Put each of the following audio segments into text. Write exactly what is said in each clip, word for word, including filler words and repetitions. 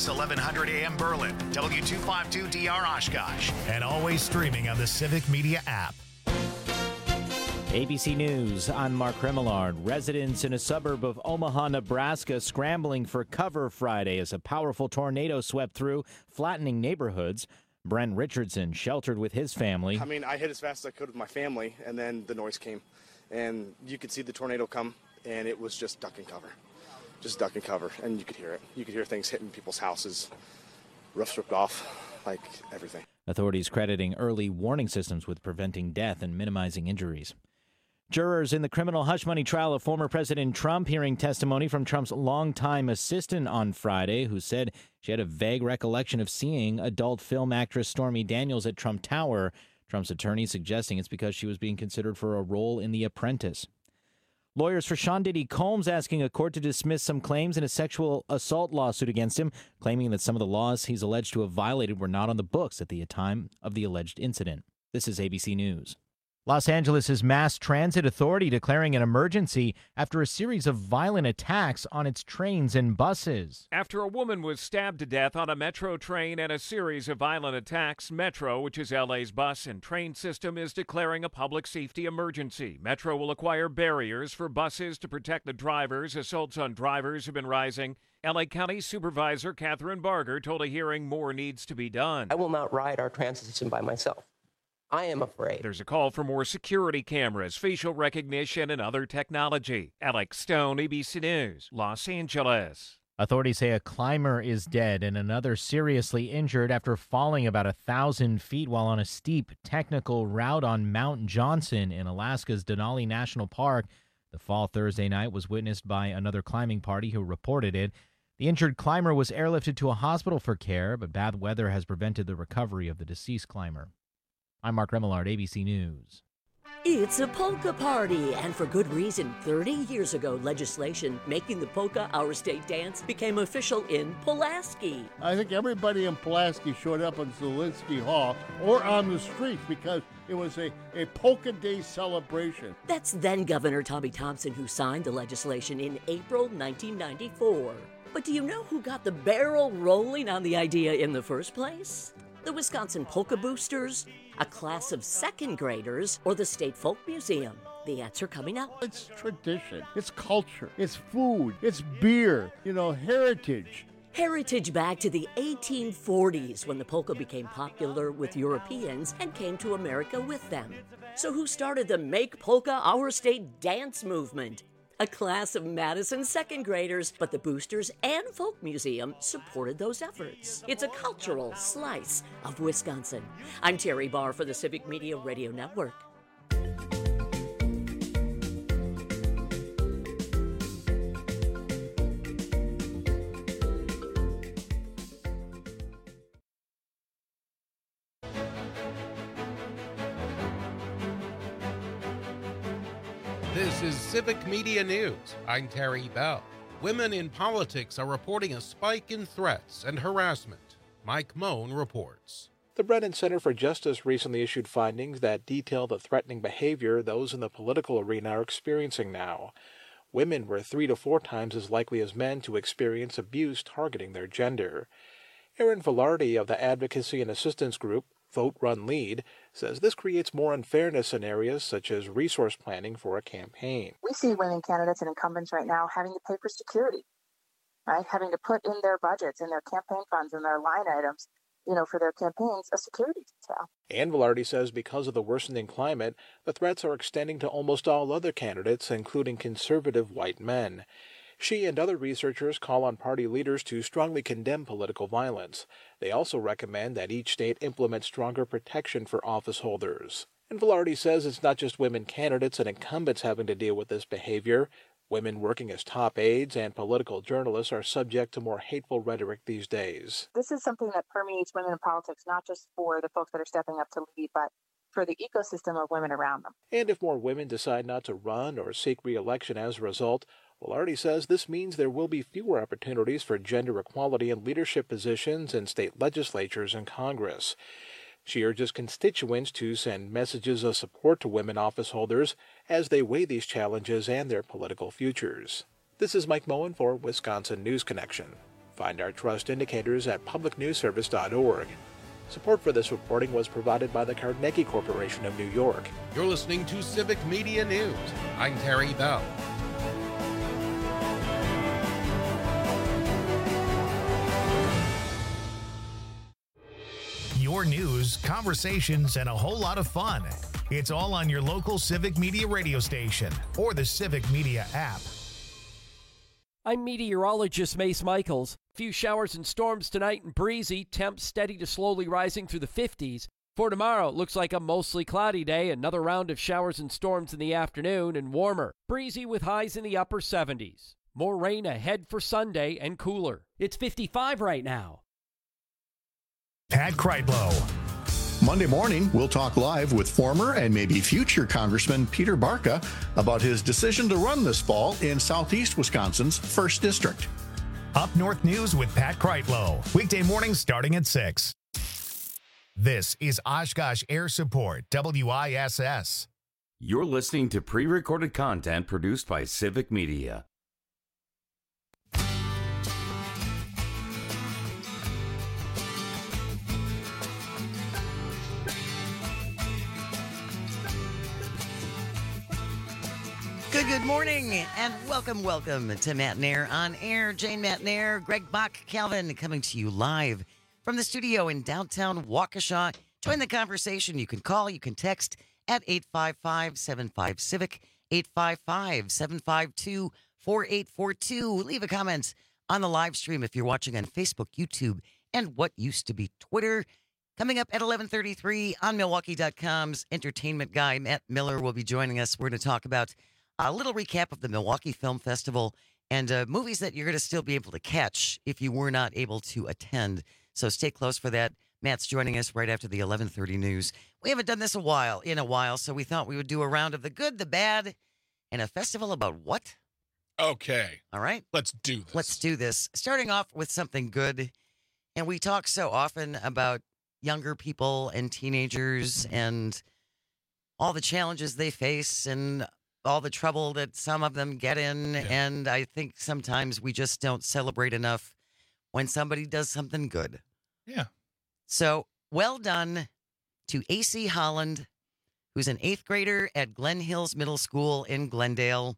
X eleven hundred A M Berlin, W two fifty-two D R Oshkosh, and always streaming on the Civic Media app. A B C News, I'm Mark Remillard. Residents in a suburb of Omaha, Nebraska scrambling for cover Friday as a powerful tornado swept through, flattening neighborhoods. Brent Richardson sheltered with his family. I mean, I hid as fast as I could with my family, and then the noise came. And you could see the tornado come, and it was just duck and cover. Just duck and cover, and you could hear it. You could hear things hitting people's houses, roofs ripped off, like everything. Authorities crediting early warning systems with preventing death and minimizing injuries. Jurors in the criminal hush money trial of former President Trump hearing testimony from Trump's longtime assistant on Friday, who said she had a vague recollection of seeing adult film actress Stormy Daniels at Trump Tower. Trump's attorney suggesting it's because she was being considered for a role in The Apprentice. Lawyers for Sean Diddy Combs asking a court to dismiss some claims in a sexual assault lawsuit against him, claiming that some of the laws he's alleged to have violated were not on the books at the time of the alleged incident. This is A B C News. Los Angeles' Mass Transit Authority declaring an emergency after a series of violent attacks on its trains and buses. After a woman was stabbed to death on a Metro train and a series of violent attacks, Metro, which is L A's bus and train system, is declaring a public safety emergency. Metro will acquire barriers for buses to protect the drivers. Assaults on drivers have been rising. L A County Supervisor Catherine Barger told a hearing more needs to be done. I will not ride our transit system by myself. I am afraid. There's a call for more security cameras, facial recognition, and other technology. Alex Stone, A B C News, Los Angeles. Authorities say a climber is dead and another seriously injured after falling about a thousand feet while on a steep technical route on Mount Johnson in Alaska's Denali National Park. The fall Thursday night was witnessed by another climbing party who reported it. The injured climber was airlifted to a hospital for care, but bad weather has prevented the recovery of the deceased climber. I'm Mark Remillard, A B C News. It's a polka party, and for good reason. thirty years ago, legislation making the polka our state dance became official in Pulaski. I think everybody in Pulaski showed up in Zielinski Hall or on the streets because it was a, a polka day celebration. That's then Governor Tommy Thompson who signed the legislation in April nineteen ninety-four. But do you know who got the barrel rolling on the idea in the first place? The Wisconsin Polka Boosters, a class of second graders, or the State Folk Museum? The answer coming up. It's tradition, it's culture, it's food, it's beer, you know, heritage. Heritage back to the eighteen forties when the polka became popular with Europeans and came to America with them. So who started the Make Polka Our State dance movement? A class of Madison second graders, but the Boosters and Folk Museum supported those efforts. It's a cultural slice of Wisconsin. I'm Terry Barr for the Civic Media Radio Network. This is Civic Media News. I'm Terry Bell. Women in politics are reporting a spike in threats and harassment. Mike Moan reports. The Brennan Center for Justice recently issued findings that detail the threatening behavior those in the political arena are experiencing now. Women were three to four times as likely as men to experience abuse targeting their gender. Erin Velarde of the Advocacy and Assistance Group, Vote, Run, Lead, says this creates more unfairness in areas such as resource planning for a campaign. We see women candidates and incumbents right now having to pay for security, right? Having to put in their budgets, in their campaign funds, and their line items, you know, for their campaigns, a security detail. And Velarde says because of the worsening climate, the threats are extending to almost all other candidates, including conservative white men. She and other researchers call on party leaders to strongly condemn political violence. They also recommend that each state implement stronger protection for office holders. And Velarde says it's not just women candidates and incumbents having to deal with this behavior. Women working as top aides and political journalists are subject to more hateful rhetoric these days. This is something that permeates women in politics, not just for the folks that are stepping up to lead, but for the ecosystem of women around them. And if more women decide not to run or seek re-election as a result, Velarde says this means there will be fewer opportunities for gender equality in leadership positions in state legislatures and Congress. She urges constituents to send messages of support to women office holders as they weigh these challenges and their political futures. This is Mike Moen for Wisconsin News Connection. Find our trust indicators at public news service dot org. Support for this reporting was provided by the Carnegie Corporation of New York. You're listening to Civic Media News. I'm Terry Bell. Your news, conversations, and a whole lot of fun. It's all on your local Civic Media radio station or the Civic Media app. I'm meteorologist Mace Michaels. Few showers and storms tonight and breezy. Temps steady to slowly rising through the fifties. For tomorrow, it looks like a mostly cloudy day. Another round of showers and storms in the afternoon and warmer. Breezy with highs in the upper seventies. More rain ahead for Sunday and cooler. It's fifty-five right now. Pat Kreitlow. Monday morning, we'll talk live with former and maybe future Congressman Peter Barca about his decision to run this fall in Southeast Wisconsin's first District. Up North News with Pat Kreitlow. Weekday mornings starting at six. This is Oshkosh Air Support, W I S S. You're listening to pre-recorded content produced by Civic Media. Good, good morning, and welcome, welcome to Matt Nair on Air. Jane Matt Nair, Greg Bach, Calvin, coming to you live from the studio in downtown Waukesha. Join the conversation. You can call, you can text at eight five five, seven five, CIVIC, eight five five, seven five two, four eight four two. Leave a comment on the live stream if you're watching on Facebook, YouTube, and what used to be Twitter. Coming up at eleven thirty-three on Milwaukee dot com's entertainment guy, Matt Miller, will be joining us. We're going to talk about a little recap of the Milwaukee Film Festival and uh, movies that you're going to still be able to catch if you were not able to attend. So stay close for that. Matt's joining us right after the eleven thirty news. We haven't done this a while, in a while, so we thought we would do a round of the good, the bad, and a festival about what? Okay. All right. Let's do this. Let's do this. Starting off with something good. And we talk so often about younger people and teenagers and all the challenges they face and all the trouble that some of them get in. Yeah. And I think sometimes we just don't celebrate enough when somebody does something good. Yeah. So well done to A C Holland, who's an eighth grader at Glen Hills Middle School in Glendale.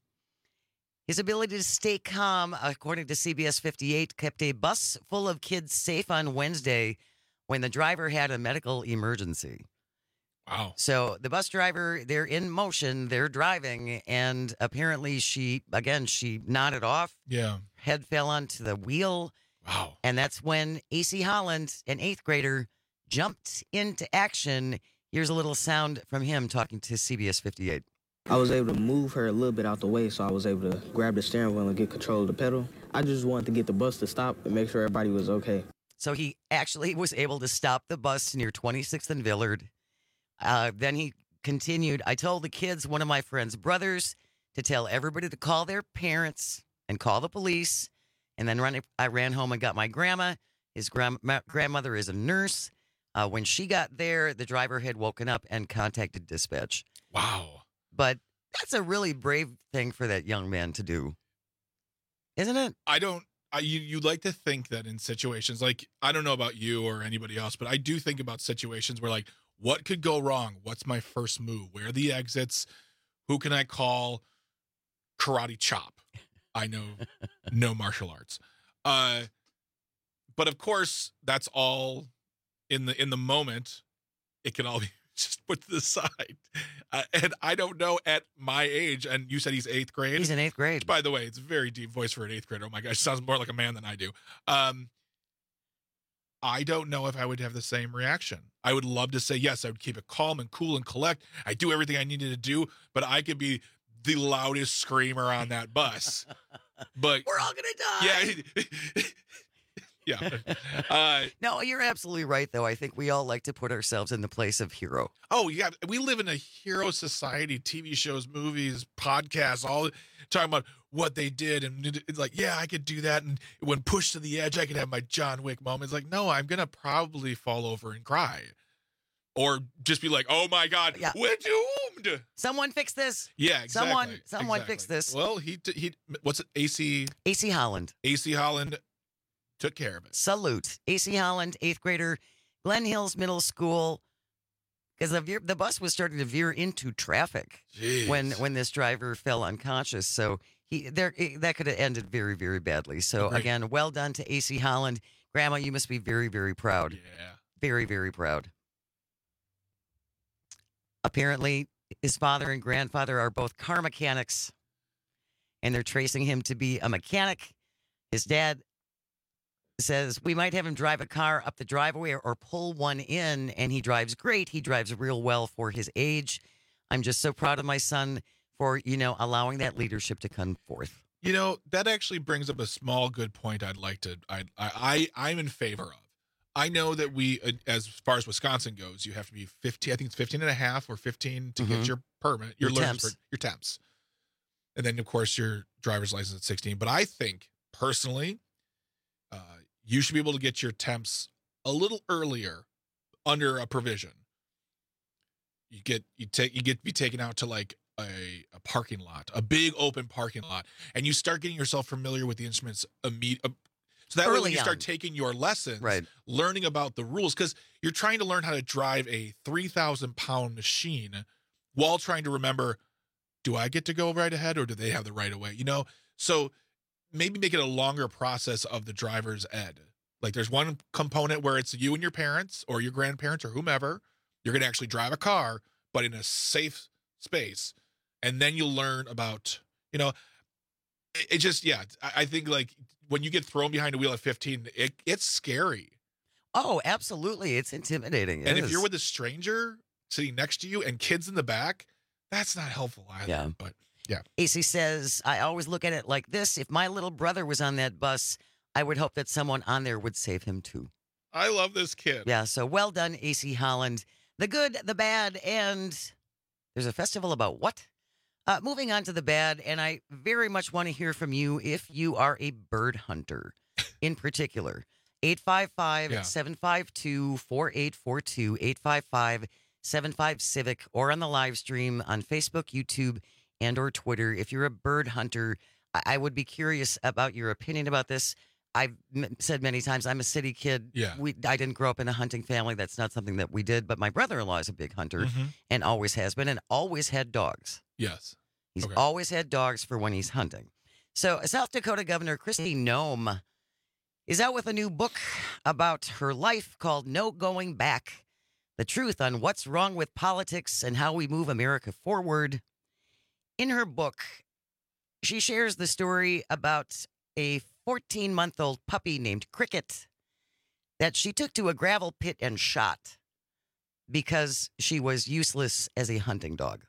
His ability to stay calm, according to C B S fifty-eight, kept a bus full of kids safe on Wednesday when the driver had a medical emergency. Wow. So the bus driver, they're in motion, they're driving, and apparently she, again, she nodded off. Yeah. Head fell onto the wheel. Wow. And that's when A C Holland, an eighth grader, jumped into action. Here's a little sound from him talking to C B S fifty-eight. I was able to move her a little bit out the way, so I was able to grab the steering wheel and get control of the pedal. I just wanted to get the bus to stop and make sure everybody was okay. So he actually was able to stop the bus near twenty-sixth and Villard. Uh, then he continued, I told the kids, one of my friend's brothers, to tell everybody to call their parents and call the police. And then run, I ran home and got my grandma. His grand, grandmother is a nurse. Uh, when she got there, the driver had woken up and contacted dispatch. Wow. But that's a really brave thing for that young man to do, isn't it? I don't, I, you, you like to think that in situations, like, I don't know about you or anybody else, but I do think about situations where, like, what could go wrong? What's my first move? Where are the exits? Who can I call? Karate chop. I know no martial arts. Uh, but of course, that's all in the in the moment. It can all be just put to the side. Uh, and I don't know at my age, and you said he's eighth grade. He's in eighth grade. By the way, it's a very deep voice for an eighth grader. Oh my gosh, sounds more like a man than I do. Um, I don't know if I would have the same reaction. I would love to say, yes, I would keep it calm and cool and collect. I do everything I needed to do, but I could be the loudest screamer on that bus. But we're all gonna die. Yeah. yeah. Uh, no, you're absolutely right, though. I think we all like to put ourselves in the place of hero. Oh, yeah. We live in a hero society, T V shows, movies, podcasts, all talking about what they did. And it's like, yeah, I could do that. And when pushed to the edge, I could have my John Wick moment. It's like, no, I'm going to probably fall over and cry. Or just be like, oh, my God, yeah. We're doomed. Someone fix this. Yeah, exactly. Someone, someone exactly. fix this. Well, he, he, what's it? A C? A C Holland. A C Holland took care of it. Salute. A C Holland, eighth grader, Glen Hills Middle School. Because the, veer- the bus was starting to veer into traffic Jeez. when when this driver fell unconscious. So he there that could have ended very, very badly. So, Agreed. again, well done to A C Holland. Grandma, you must be very, very proud. Yeah. Very, very proud. Apparently, his father and grandfather are both car mechanics, and they're tracing him to be a mechanic. His dad says, we might have him drive a car up the driveway or, or pull one in, and he drives great. He drives real well for his age. I'm just so proud of my son for, you know, allowing that leadership to come forth. You know, that actually brings up a small good point I'd like to, I, I, I, I'm in favor of. I know that we, uh, as far as Wisconsin goes, you have to be fifteen, I think it's fifteen and a half or fifteen to Mm-hmm. get your permit, your, Your learner's temps. per- your temps. And then, of course, your driver's license at sixteen. But I think, personally, uh, you should be able to get your temps a little earlier under a provision. You get, you take, you get to be taken out to like a, a parking lot, a big open parking lot, and you start getting yourself familiar with the instruments immediately. So that way, when Early you start on. taking your lessons, Right. learning about the rules, because you're trying to learn how to drive a three thousand pound machine while trying to remember, do I get to go right ahead or do they have the right of way? You know, so maybe make it a longer process of the driver's ed. Like there's one component where it's you and your parents or your grandparents or whomever. You're going to actually drive a car, but in a safe space. And then you'll learn about, you know, it, it just, yeah, I, I think like when you get thrown behind a wheel at fifteen, it, it's scary. Oh, absolutely. It's intimidating. It and if is. you're with a stranger sitting next to you and kids in the back, that's not helpful either. Yeah. But yeah. A C says, I always look at it like this. If my little brother was on that bus, I would hope that someone on there would save him too. I love this kid. Yeah, so well done, A C Holland. The good, the bad, and there's a festival about what? Uh, moving on to the bad, and I very much want to hear from you if you are a bird hunter in particular. eight five five, seven five two, four eight four two, eight five five, seven five Civic, or on the live stream on Facebook, YouTube, and or Twitter. If you're a bird hunter, I, I would be curious about your opinion about this. I've m- said many times, I'm a city kid. Yeah. We, I didn't grow up in a hunting family. That's not something that we did. But my brother-in-law is a big hunter Mhm. and always has been and always had dogs. Yes. He's Okay. always had dogs for when he's hunting. So South Dakota Governor Kristi Noem is out with a new book about her life called No Going Back, the truth on what's wrong with politics and how we move America forward. In her book, she shares the story about a fourteen-month-old puppy named Cricket that she took to a gravel pit and shot because she was useless as a hunting dog.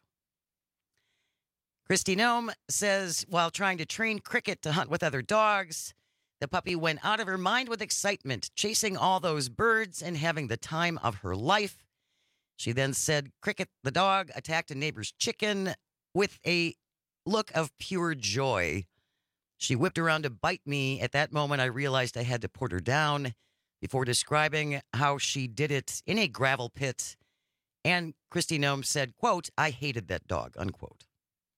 Kristi Noem says while trying to train Cricket to hunt with other dogs, the puppy went out of her mind with excitement, chasing all those birds and having the time of her life. She then said Cricket, the dog, attacked a neighbor's chicken with a look of pure joy. She whipped around to bite me. At that moment, I realized I had to put her down before describing how she did it in a gravel pit. And Kristi Noem said, quote, I hated that dog, unquote.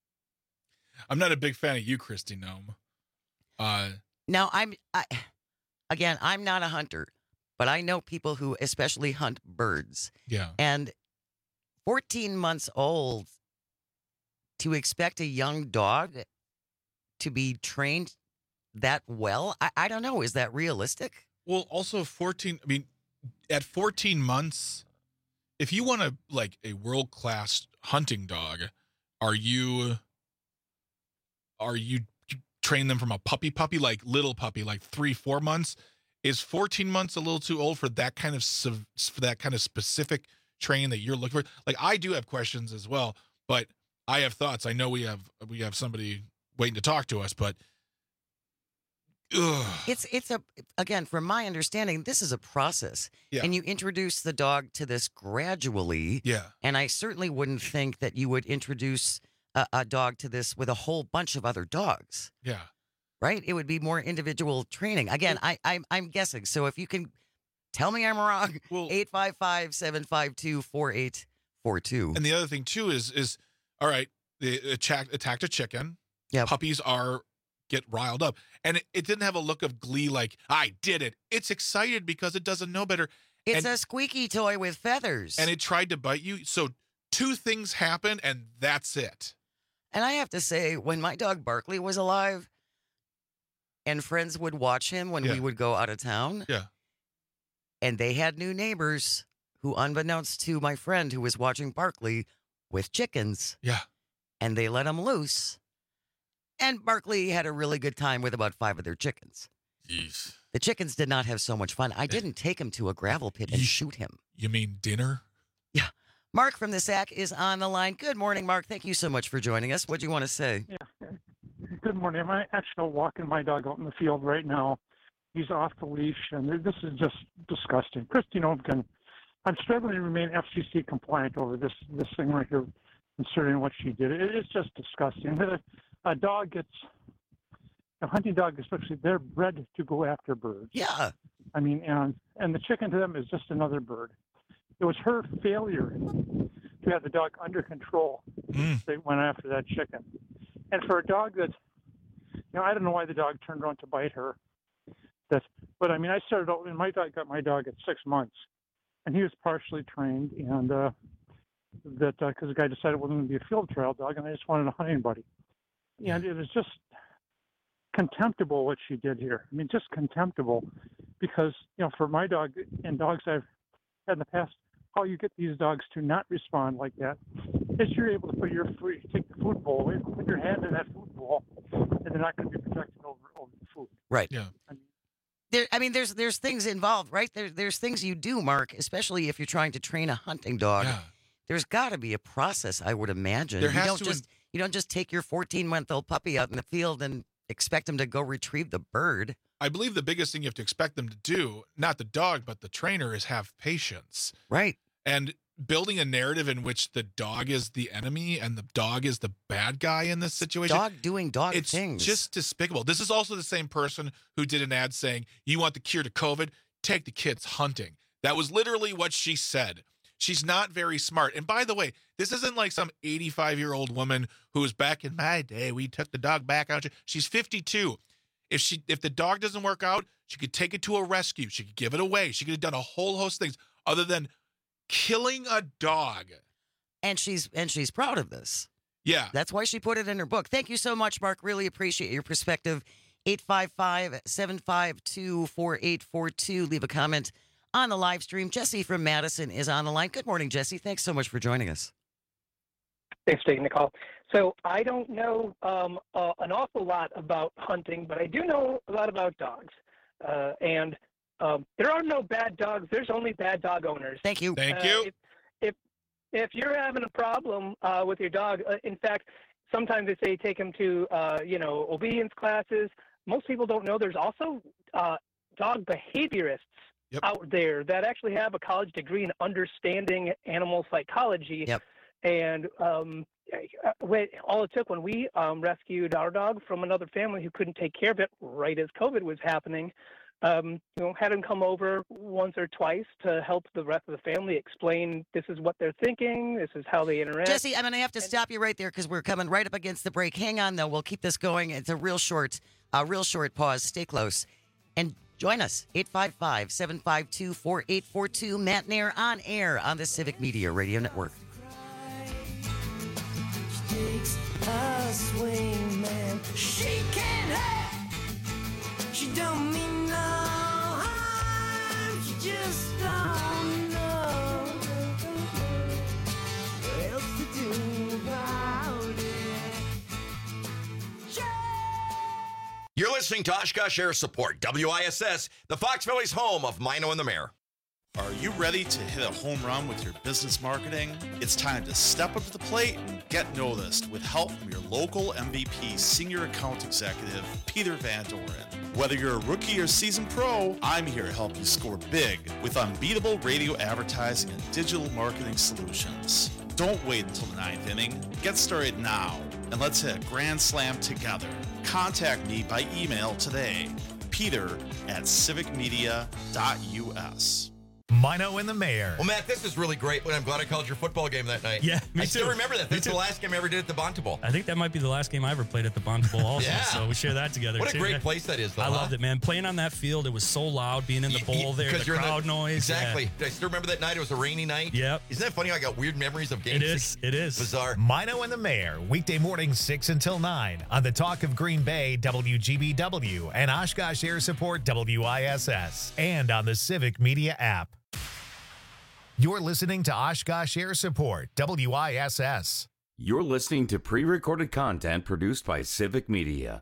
I'm not a big fan of you, Kristi Noem. Uh, Now, I'm, I, again, I'm not a hunter, but I know people who especially hunt birds. yeah. And fourteen months old, to expect a young dog to be trained that well, I, I don't know. Is that realistic? Well, also fourteen, I mean, at fourteen months, if you want to like a world-class hunting dog, are you, are you train them from a puppy puppy, like little puppy, like three, four months? Is fourteen months a little too old for that kind of, for that kind of specific training that you're looking for? Like I do have questions as well, but I have thoughts. I know we have, we have somebody waiting to talk to us, but ugh. It's it's a again, from my understanding, this is a process, Yeah. and you introduce the dog to this gradually. Yeah. And I certainly wouldn't think that you would introduce a, a dog to this with a whole bunch of other dogs, Yeah. right? It would be more individual training. Again, I I'm, I'm guessing. So if you can tell me I'm wrong, eight five five, seven five two, four eight four two. And the other thing too is is all right, they attacked attacked a chicken. Yeah. Puppies are get riled up. And it, it didn't have a look of glee like, I did it. It's excited because it doesn't know better. It's and, a squeaky toy with feathers. And it tried to bite you. So two things happened, and that's it. And I have to say, when my dog Barkley was alive and friends would watch him when Yeah. we would go out of town, Yeah. and they had new neighbors who, unbeknownst to my friend who was watching Barkley with chickens, Yeah. and they let him loose. And Barkley had a really good time with about five of their chickens. Jeez. The chickens did not have so much fun. I didn't take him to a gravel pit and shoot him. You mean dinner? Yeah. Mark from the S A C is on the line. Good morning, Mark. Thank you so much for joining us. What do you want to say? Yeah. Good morning. I'm actually walking my dog out in the field right now. He's off the leash, and this is just disgusting. Christy Novikin, I'm struggling to remain F C C compliant over this this thing right here, considering what she did. It, it's just disgusting. A, a dog gets, a hunting dog especially, they're bred to go after birds. Yeah. I mean, and and the chicken to them is just another bird. It was her failure to have the dog under control mm. that went after that chicken. And for a dog that, you know, I don't know why the dog turned around to bite her. That, but I mean, I started out, and my dog got my dog at six months, and he was partially trained, and uh, that because uh, the guy decided it wasn't going to be a field trial dog, and I just wanted a hunting buddy. And it was just contemptible what she did here. I mean, just contemptible, because you know, for my dog and dogs I've had in the past, how you get these dogs to not respond like that is you're able to put your food, take the food bowl away, put your hand in that food bowl, and they're not going to be protected over, over the food. Right. Yeah. I mean, There, I mean, there's there's things involved, right? There, there's things you do, Mark, especially if you're trying to train a hunting dog. Yeah. There's got to be a process, I would imagine. There you has don't to just in- you don't just take your fourteen-month-old puppy out in the field and expect him to go retrieve the bird. I believe the biggest thing you have to expect them to do, not the dog, but the trainer, is have patience. Right. And building a narrative in which the dog is the enemy and the dog is the bad guy in this situation. Dog doing dog it's things. just despicable. This is also the same person who did an ad saying, you want the cure to COVID? Take the kids hunting. That was literally what she said. She's not very smart. And by the way, this isn't like some eighty-five-year-old woman who was back in my day, we took the dog back out. She's fifty-two. If she if the dog doesn't work out, she could take it to a rescue. She could give it away. She could have done a whole host of things other than killing a dog. And she's and she's proud of this. Yeah. That's why she put it in her book. Thank you so much, Mark. Really appreciate your perspective. eight five five, seven five two, four eight four two. Leave a comment on the live stream. Jesse from Madison is on the line. Good morning, Jesse. Thanks so much for joining us. Thanks for taking the call. So I don't know um, uh, an awful lot about hunting, but I do know a lot about dogs. Uh, and um, there are no bad dogs. There's only bad dog owners. Thank you. Thank Uh, you. If, if if you're having a problem uh, with your dog, uh, in fact, sometimes they say take him to uh, you know obedience classes. Most people don't know there's also uh, dog behaviorists Yep. out there that actually have a college degree in understanding animal psychology. Yep. And um, wait, all it took when we um, rescued our dog from another family who couldn't take care of it right as COVID was happening, um, you know, had him come over once or twice to help the rest of the family explain this is what they're thinking, this is how they interact. Jesse, I'm going to have to stop you right there because we're coming right up against the break. Hang on, though. We'll keep this going. It's a real short, a real short pause. Stay close. And join us, eight five five, seven five two, four eight four two. Matt Nair on air on the Civic Media Radio Network. She takes a swing, man. She can't hurt. She don't mean no harm. She just don't know what else to do about it. You're listening to Oshkosh Air Support, W I S S, the Fox Valley's home of Mino and the Mayor. Are you ready to hit a home run with your business marketing? It's time to step up to the plate and get noticed with help from your local M V P Senior Account Executive, Peter Van Doren. Whether you're a rookie or seasoned pro, I'm here to help you score big with unbeatable radio advertising and digital marketing solutions. Don't wait until the ninth inning. Get started now, and let's hit a grand slam together. Contact me by email today, peter at civic media dot U S. Mino and the Mayor. Well, Matt, this is really great. I'm glad I called your football game that night. Yeah, me I too. still remember that. Me That's too. the last game I ever did at the Bonta Bowl. I think that might be the last game I ever played at the Bonta Bowl also. Yeah. So we share that together, What a too. great place that is, though, I huh? loved it, man. Playing on that field, it was so loud being in the bowl there, the you're in crowd noise. Exactly. I still remember that night. It was a rainy night. Yep. Isn't that funny? I got weird memories of games. It is. It is. Bizarre. Mino and the Mayor, weekday mornings six until nine on the Talk of Green Bay, W G B W, and Oshkosh Air Support, W I S S, and on the Civic Media app. You're listening to Oshkosh Air Support, W I S S. You're listening to pre-recorded content produced by Civic Media.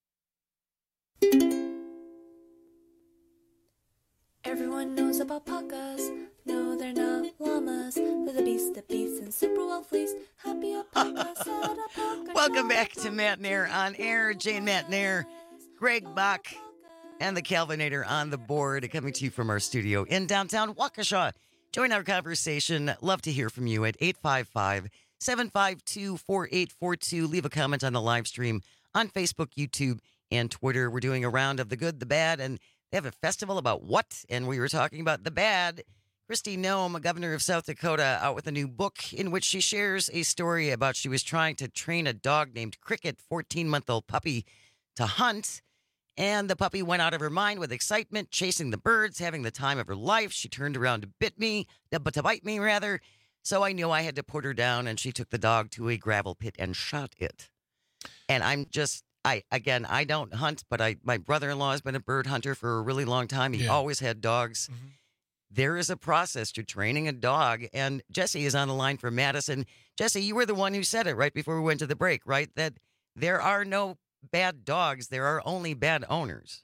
Everyone knows about puckas. No, they're not llamas. They're the beast of beasts and super well fleeced. Happy alpacas at a pucka. Welcome back to Matt Nair on air. Jane Matt Nair, Greg Bach, and the Calvinator on the board, coming to you from our studio in downtown Waukesha. Join our conversation. Love to hear from you at eight five five, seven five two, four eight four two. Leave a comment on the live stream on Facebook, YouTube, and Twitter. We're doing a round of the good, the bad, and they have a festival about what? And we were talking about the bad. Kristi Noem, governor of South Dakota, out with a new book in which she shares a story about she was trying to train a dog named Cricket, fourteen-month-old puppy, to hunt. And the puppy went out of her mind with excitement, chasing the birds, having the time of her life. She turned around to bit me, to bite me, rather. So I knew I had to put her down, and she took the dog to a gravel pit and shot it. And I'm just, I again, I don't hunt, but I my brother-in-law has been a bird hunter for a really long time. He Yeah. always had dogs. Mm-hmm. There is a process to training a dog, and Jesse is on the line from Madison. Jesse, you were the one who said it right before we went to the break, right? That there are no bad dogs, there are only bad owners.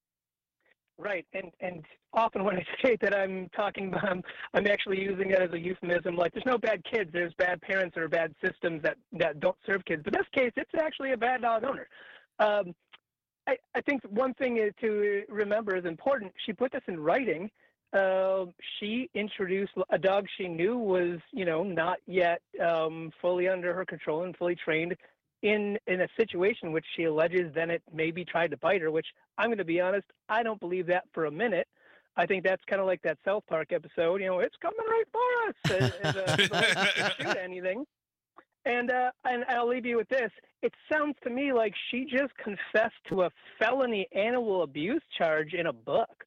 Right, and and often when I say that I'm talking about, I'm, I'm actually using it as a euphemism. Like, there's no bad kids, there's bad parents or bad systems that, that don't serve kids. But in this case, it's actually a bad dog owner. Um, I, I think one thing is to remember is important. She put this in writing. Uh, she introduced a dog she knew was, you know, not yet um, fully under her control and fully trained in in a situation which she alleges then it maybe tried to bite her, which I'm going to be honest, I don't believe that for a minute. I think that's kind of like that South Park episode, you know, it's coming right for us. As, as a, as a, shoot anything. And, uh, and I'll leave you with this. It sounds to me like she just confessed to a felony animal abuse charge in a book.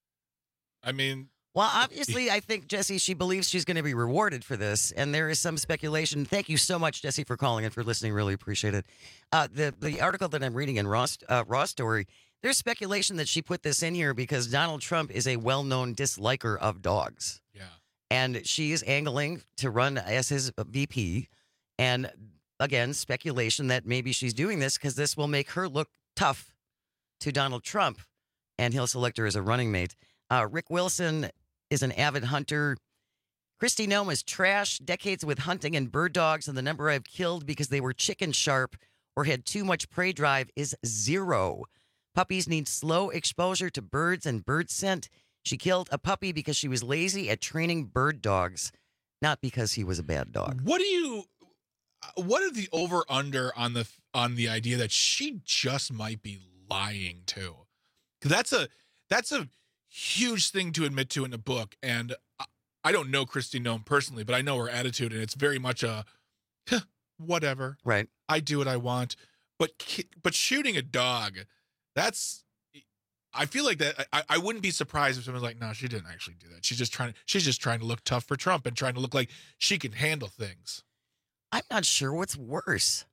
I mean, well, obviously, I think, Jesse, she believes she's going to be rewarded for this, and there is some speculation. Thank you so much, Jesse, for calling and for listening. Really appreciate it. Uh, the the article that I'm reading in Raw, uh, Raw Story, there's speculation that she put this in here because Donald Trump is a well-known disliker of dogs. Yeah. And she is angling to run as his V P. And, again, speculation that maybe she's doing this because this will make her look tough to Donald Trump, and he'll select her as a running mate. Uh, Rick Wilson is an avid hunter. Kristi Noem is trash, decades with hunting and bird dogs, and the number I've killed because they were chicken sharp or had too much prey drive is zero. Puppies need slow exposure to birds and bird scent. She killed a puppy because she was lazy at training bird dogs, not because he was a bad dog. What do you, what are the over under on the on the idea that she just might be lying too? Because that's a that's a huge thing to admit to in a book, and I don't know Kristi Noem personally, but I know her attitude, and it's very much a huh, whatever. Right. I do what I want, but but shooting a dog, that's. I feel like that. I, I wouldn't be surprised if someone's like, "No, she didn't actually do that. She's just trying. She's just trying to look tough for Trump and trying to look like she can handle things." I'm not sure what's worse.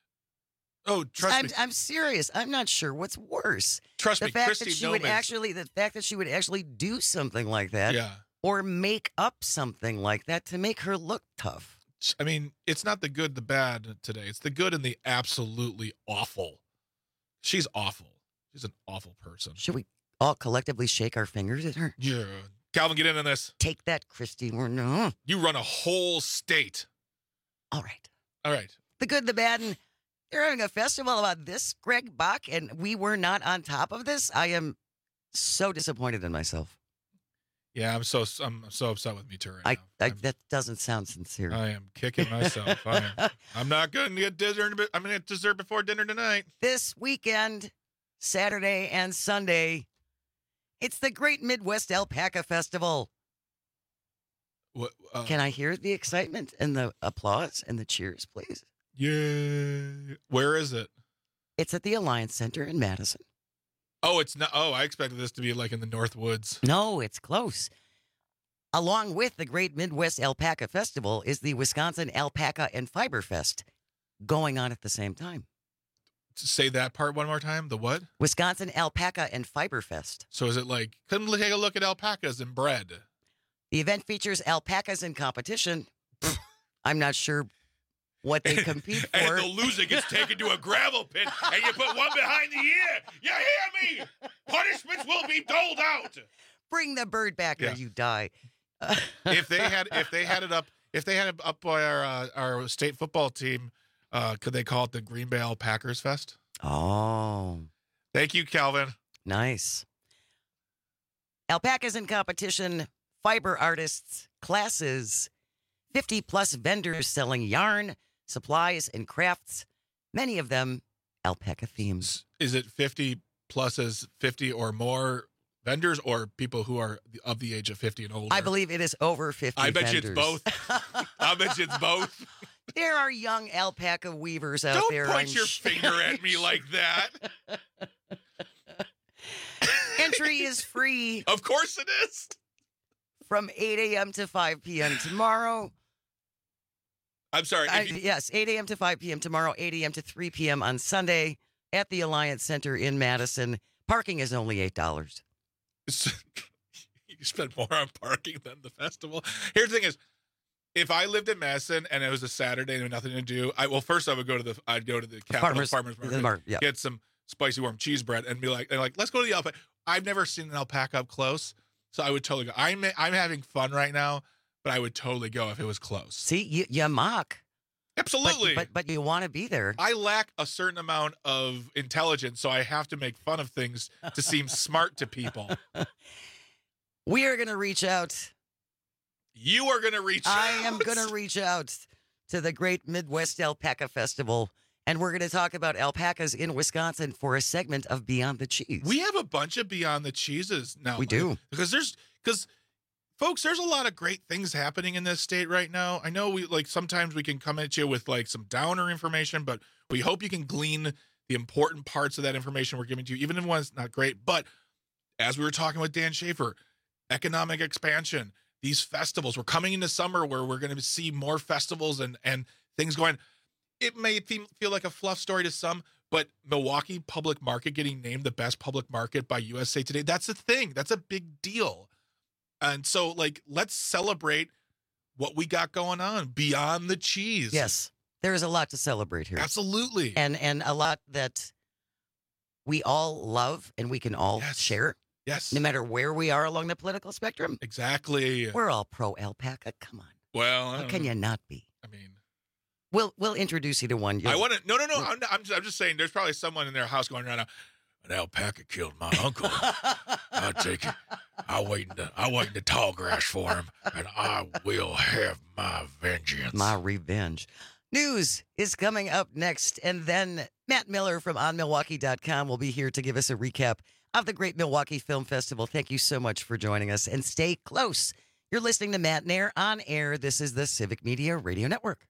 Oh, trust I'm, me. I'm serious. I'm not sure what's worse. Trust the me, fact Kristi that she Noem would is- actually, the fact that she would actually do something like that, Yeah. or make up something like that to make her look tough. I mean, it's not the good, the bad today. It's the good and the absolutely awful. She's awful. She's an awful person. Should we all collectively shake our fingers at her? Yeah. Calvin, get in on this. Take that, Kristi. We're no. You run a whole state. All right. All right. The good, the bad, and they're having a festival about this, Greg Bach, and we were not on top of this. I am so disappointed in myself. Yeah, I'm so I'm so upset with me too right I, now. I that doesn't sound sincere. I am kicking myself. I am, I'm not going to get dessert. I'm going to get dessert before dinner tonight. This weekend, Saturday and Sunday, it's the Great Midwest Alpaca Festival. What, uh, Can I hear the excitement and the applause and the cheers, please? Yeah. Where is it? It's at the Alliance Center in Madison. Oh, it's not. Oh, I expected this to be like in the North Woods. No, it's close. Along with the Great Midwest Alpaca Festival is the Wisconsin Alpaca and Fiber Fest going on at the same time. Say that part one more time. The what? Wisconsin Alpaca and Fiber Fest. So is it like, come take a look at alpacas and bread? The event features alpacas in competition. I'm not sure what they compete for. And the loser gets taken to a gravel pit, and you put one behind the ear. You hear me? Punishments will be doled out. Bring the bird back Yeah. or you die. If they had, if they had it up, if they had it up by our uh, our state football team, uh, could they call it the Green Bay Alpacas Fest? Oh, thank you, Calvin. Nice. Alpacas in competition, fiber artists, classes, fifty plus vendors selling yarn, supplies, and crafts, many of them alpaca themes. Is it fifty plus as fifty or more vendors, or people who are of the age of fifty and older? I believe it is over fifty I bet vendors. you it's both. I bet you it's both. There are young alpaca weavers out Don't there. point I'm your sure. finger at me like that. Entry is free. Of course it is. From eight a.m. to five p.m. tomorrow. I'm sorry. I, if you- yes, eight a.m. to five p.m. tomorrow, eight a.m. to three p.m. on Sunday at the Alliance Center in Madison. Parking is only eight dollars. You spend more on parking than the festival. Here's the thing: is if I lived in Madison and it was a Saturday and had nothing to do, I well first I would go to the I'd go to the Capitol Farmers- Farmers Market, the mar- yeah. get some spicy warm cheese bread, and be like, and like let's go to the alpaca. I've never seen an alpaca up close, so I would totally go. I'm I'm having fun right now, but I would totally go if it was close. See, you, you mock. Absolutely. But, but, but you want to be there. I lack a certain amount of intelligence, so I have to make fun of things to seem smart to people. We are going to reach out. You are going to reach I out. am going to reach out to the Great Midwest Alpaca Festival, and we're going to talk about alpacas in Wisconsin for a segment of Beyond the Cheese. We have a bunch of Beyond the Cheeses now. We do. Because there's, because folks, there's a lot of great things happening in this state right now. I know we like sometimes we can come at you with like some downer information, but we hope you can glean the important parts of that information we're giving to you, even if one's not great. But as we were talking with Dan Schaefer, economic expansion, these festivals, we're coming into summer where we're going to see more festivals and, and things going. It may feel like a fluff story to some, but Milwaukee Public Market getting named the best public market by U S A Today, that's a thing. That's a big deal. And so, like, let's celebrate what we got going on beyond the cheese. Yes, there is a lot to celebrate here. Absolutely. And and a lot that we all love and we can all Yes. share. Yes. No matter where we are along the political spectrum. Exactly. We're all pro alpaca. Come on. Well, I How don't can know. you not be? I mean, We'll we'll introduce you to one. I You'll- want to. No, no, no. I'm, I'm, just, I'm just saying. There's probably someone in their house going around now. An alpaca killed my uncle. I'll take it. I'll wait in the. I'll wait in the tall grass for him, and I will have my vengeance. My revenge. News is coming up next, and then Matt Miller from on milwaukee dot com will be here to give us a recap of the Great Milwaukee Film Festival. Thank you so much for joining us, and stay close. You're listening to Matt Nair on air. This is the Civic Media Radio Network.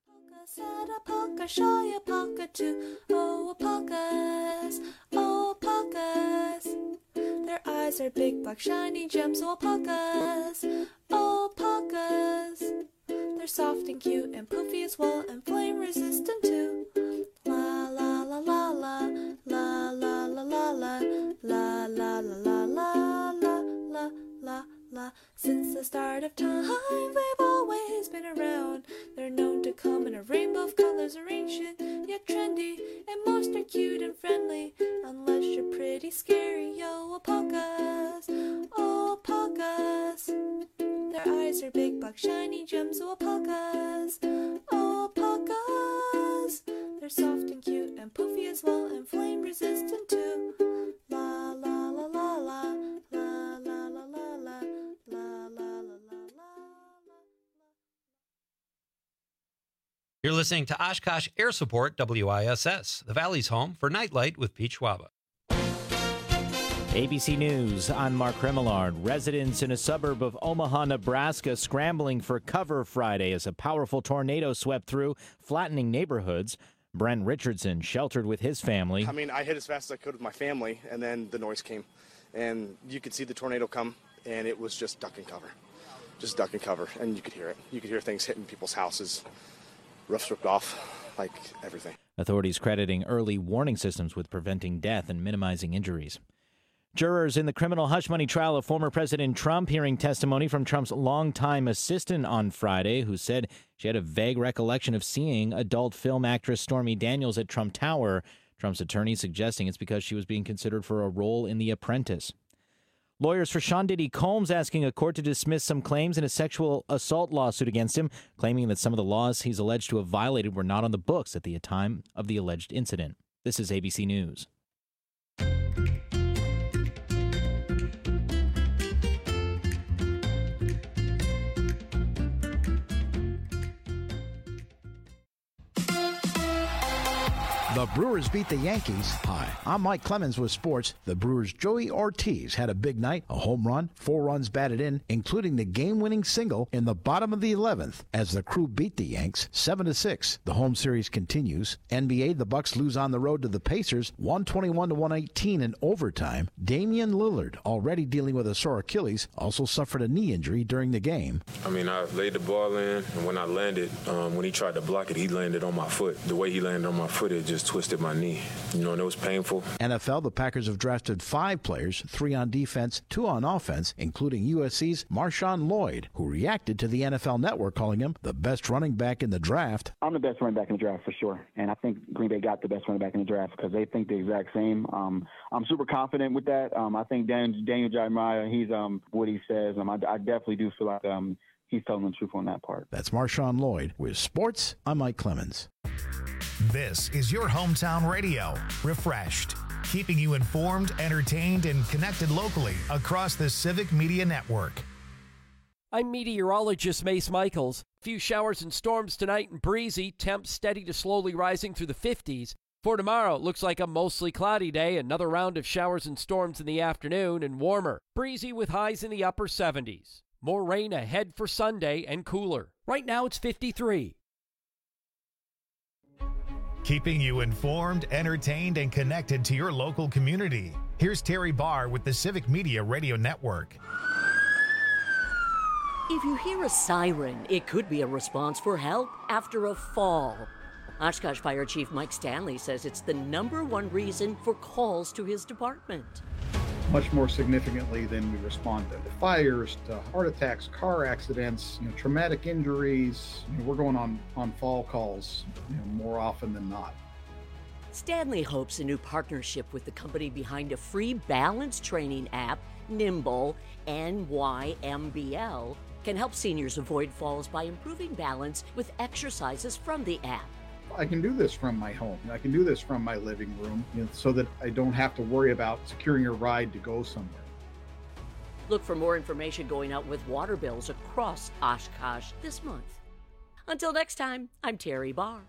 Alpaca, shy alpaca too. Oh, alpacas, oh, alpacas. Their eyes are big, black, shiny gems. Oh, alpacas, oh, alpacas. They're soft and cute and poofy as well, and flame resistant too. La la la la la, la la la la la, la la la la la la la la la. Since the start of time, they've always been around. They're known to come in a rainbow of colors, are ancient yet trendy, and most are cute and friendly. Unless you're pretty scary, yo, alpacas, oh, alpacas. Their eyes are big, black, shiny gems, oh, alpacas, oh, alpacas. They're soft and cute and poofy as well, and flame resistant too. La la la la la, la la la la la, la la la la la. You're listening to Oshkosh Air Support W I S S, the Valley's home for Nightlight with Pete Schwaba. A B C News, I'm Mark Remillard. Residents in a suburb of Omaha, Nebraska scrambling for cover Friday as a powerful tornado swept through, flattening neighborhoods. Brent Richardson sheltered with his family. I mean, I hid as fast as I could with my family, and then the noise came. And you could see the tornado come, and it was just duck and cover. Just duck and cover, and you could hear it. You could hear things hitting people's houses, roofs ripped off, like everything. Authorities crediting early warning systems with preventing death and minimizing injuries. Jurors in the criminal hush money trial of former President Trump hearing testimony from Trump's longtime assistant on Friday, who said she had a vague recollection of seeing adult film actress Stormy Daniels at Trump Tower. Trump's attorney suggesting it's because she was being considered for a role in The Apprentice. Lawyers for Sean Diddy Combs asking a court to dismiss some claims in a sexual assault lawsuit against him, claiming that some of the laws he's alleged to have violated were not on the books at the time of the alleged incident. This is A B C News. The Brewers beat the Yankees. Hi, I'm Mike Clemens with sports. The Brewers' Joey Ortiz had a big night, a home run, four runs batted in, including the game-winning single in the bottom of the eleventh as the Crew beat the Yanks seven to six. The home series continues. N B A, the Bucks lose on the road to the Pacers one twenty-one to one eighteen in overtime. Damian Lillard, already dealing with a sore Achilles, also suffered a knee injury during the game. I mean, I laid the ball in, and when I landed, um, when he tried to block it, he landed on my foot. The way he landed on my foot, it just twisted my knee, you know, and it was painful. N F L, the Packers have drafted five players, three on defense, two on offense, including U S C's Marshawn Lloyd, who reacted to the N F L Network calling him the best running back in the draft. I'm the best running back in the draft for sure, and I think Green Bay got the best running back in the draft because they think the exact same. Um, I'm super confident with that. Um, I think Daniel, Daniel Jeremiah, he's um, what he says. Um, I, I definitely do feel like um, he's telling the truth on that part. That's Marshawn Lloyd. With sports, I'm Mike Clemens. This is your hometown radio, Refreshed, keeping you informed, entertained, and connected locally across the Civic Media Network. I'm meteorologist Mace Michaels. Few showers and storms tonight and breezy, temps steady to slowly rising through the fifties. For tomorrow, it looks like a mostly cloudy day, another round of showers and storms in the afternoon, and warmer. Breezy with highs in the upper seventies. More rain ahead for Sunday and cooler. Right now it's fifty-three. Keeping you informed, entertained, and connected to your local community. Here's Terry Barr with the Civic Media Radio Network. If you hear a siren, it could be a response for help after a fall. Oshkosh Fire Chief Mike Stanley says it's the number one reason for calls to his department. Much more significantly than we respond to fires, to heart attacks, car accidents, you know, traumatic injuries. You know, we're going on, on fall calls, you know, more often than not. Stanley hopes a new partnership with the company behind a free balance training app, Nimble, N Y M B L, can help seniors avoid falls by improving balance with exercises from the app. I can do this from my home. I can do this from my living room, you know, so that I don't have to worry about securing a ride to go somewhere. Look for more information going out with water bills across Oshkosh this month. Until next time, I'm Terry Barr.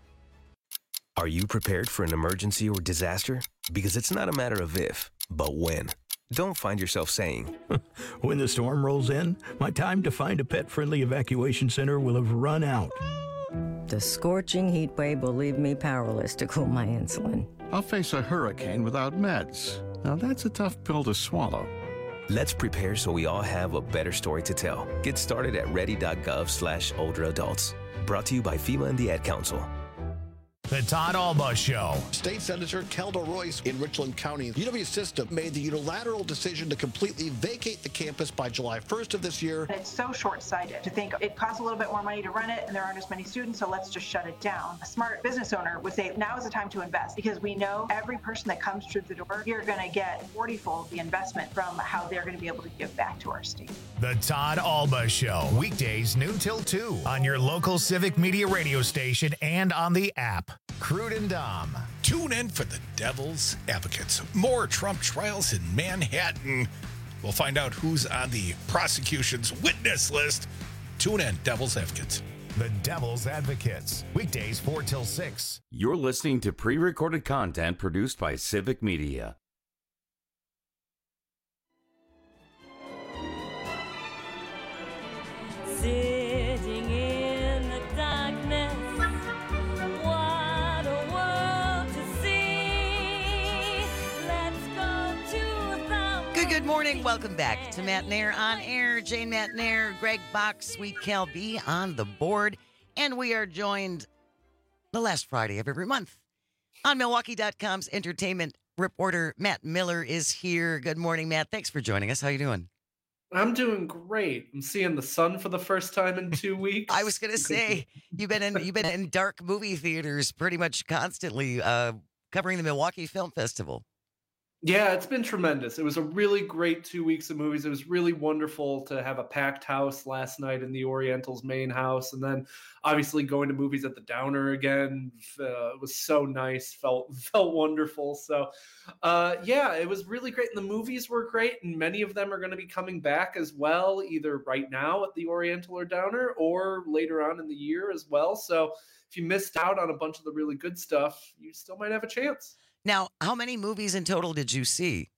Are you prepared for an emergency or disaster? Because it's not a matter of if, but when. Don't find yourself saying, when the storm rolls in, my time to find a pet-friendly evacuation center will have run out. The scorching heat wave will leave me powerless to cool my insulin. I'll face a hurricane without meds. Now that's a tough pill to swallow. Let's prepare so we all have a better story to tell. Get started at ready.gov slash older adults. Brought to you by FEMA and the Ad Council. The Todd Alba Show. State Senator Kelda Royce in Richland County. U W System made the unilateral decision to completely vacate the campus by July first of this year. It's so short-sighted to think it costs a little bit more money to run it and there aren't as many students, so let's just shut it down. A smart business owner would say now is the time to invest because we know every person that comes through the door, you're going to get forty-fold the investment from how they're going to be able to give back to our state. The Todd Alba Show. Weekdays noon till two on your local Civic Media radio station and on the app. Crude and Dom. Tune in for the Devil's Advocates. More Trump trials in Manhattan. We'll find out who's on the prosecution's witness list. Tune in, Devil's Advocates. The Devil's Advocates. Weekdays four till six. You're listening to pre-recorded content produced by Civic Media. morning. Welcome back to Matt Nair on air. Jane Matt Nair, Greg Bach, Sweet Cal B on the board. And we are joined the last Friday of every month on Milwaukee dot com's entertainment reporter. Matt Miller is here. Good morning, Matt. Thanks for joining us. How you doing? I'm doing great. I'm seeing the sun for the first time in two weeks. I was going to say, you've been in you've been in dark movie theaters pretty much constantly, uh, covering the Milwaukee Film Festival. Yeah, it's been tremendous. It was a really great two weeks of movies. It was really wonderful to have a packed house last night in the Oriental's main house. And then obviously going to movies at the Downer again. Uh, it was so nice. Felt felt wonderful. So, uh, yeah, it was really great. And the movies were great. And many of them are going to be coming back as well, either right now at the Oriental or Downer or later on in the year as well. So if you missed out on a bunch of the really good stuff, you still might have a chance. Now, how many movies in total did you see?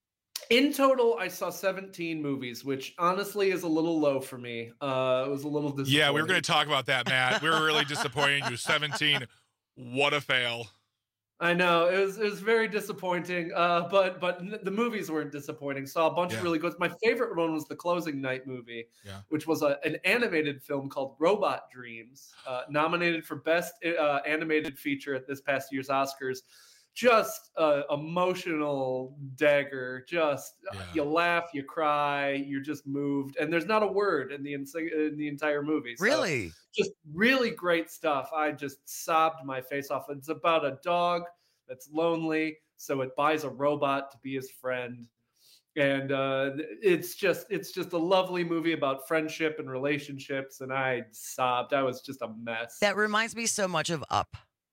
In total, I saw seventeen movies, which honestly is a little low for me. Uh, it was a little disappointing. Yeah, we were going to talk about that, Matt. We were really disappointed in you. seventeen. What a fail. I know. It was it was very disappointing, uh, but but the movies weren't disappointing. Saw a bunch Yeah. of really good. My favorite one was the closing night movie, Yeah. which was a, an animated film called Robot Dreams, uh, nominated for Best uh, Animated Feature at this past year's Oscars. Just uh, emotional dagger. Just Yeah. you laugh, you cry, you're just moved, and there's not a word in the in, in the entire movie. So Really? just really great stuff. I just sobbed my face off. It's about a dog that's lonely, so it buys a robot to be his friend. And uh, it's just it's just a lovely movie about friendship and relationships, and I sobbed. I was just a mess. That reminds me so much of Up.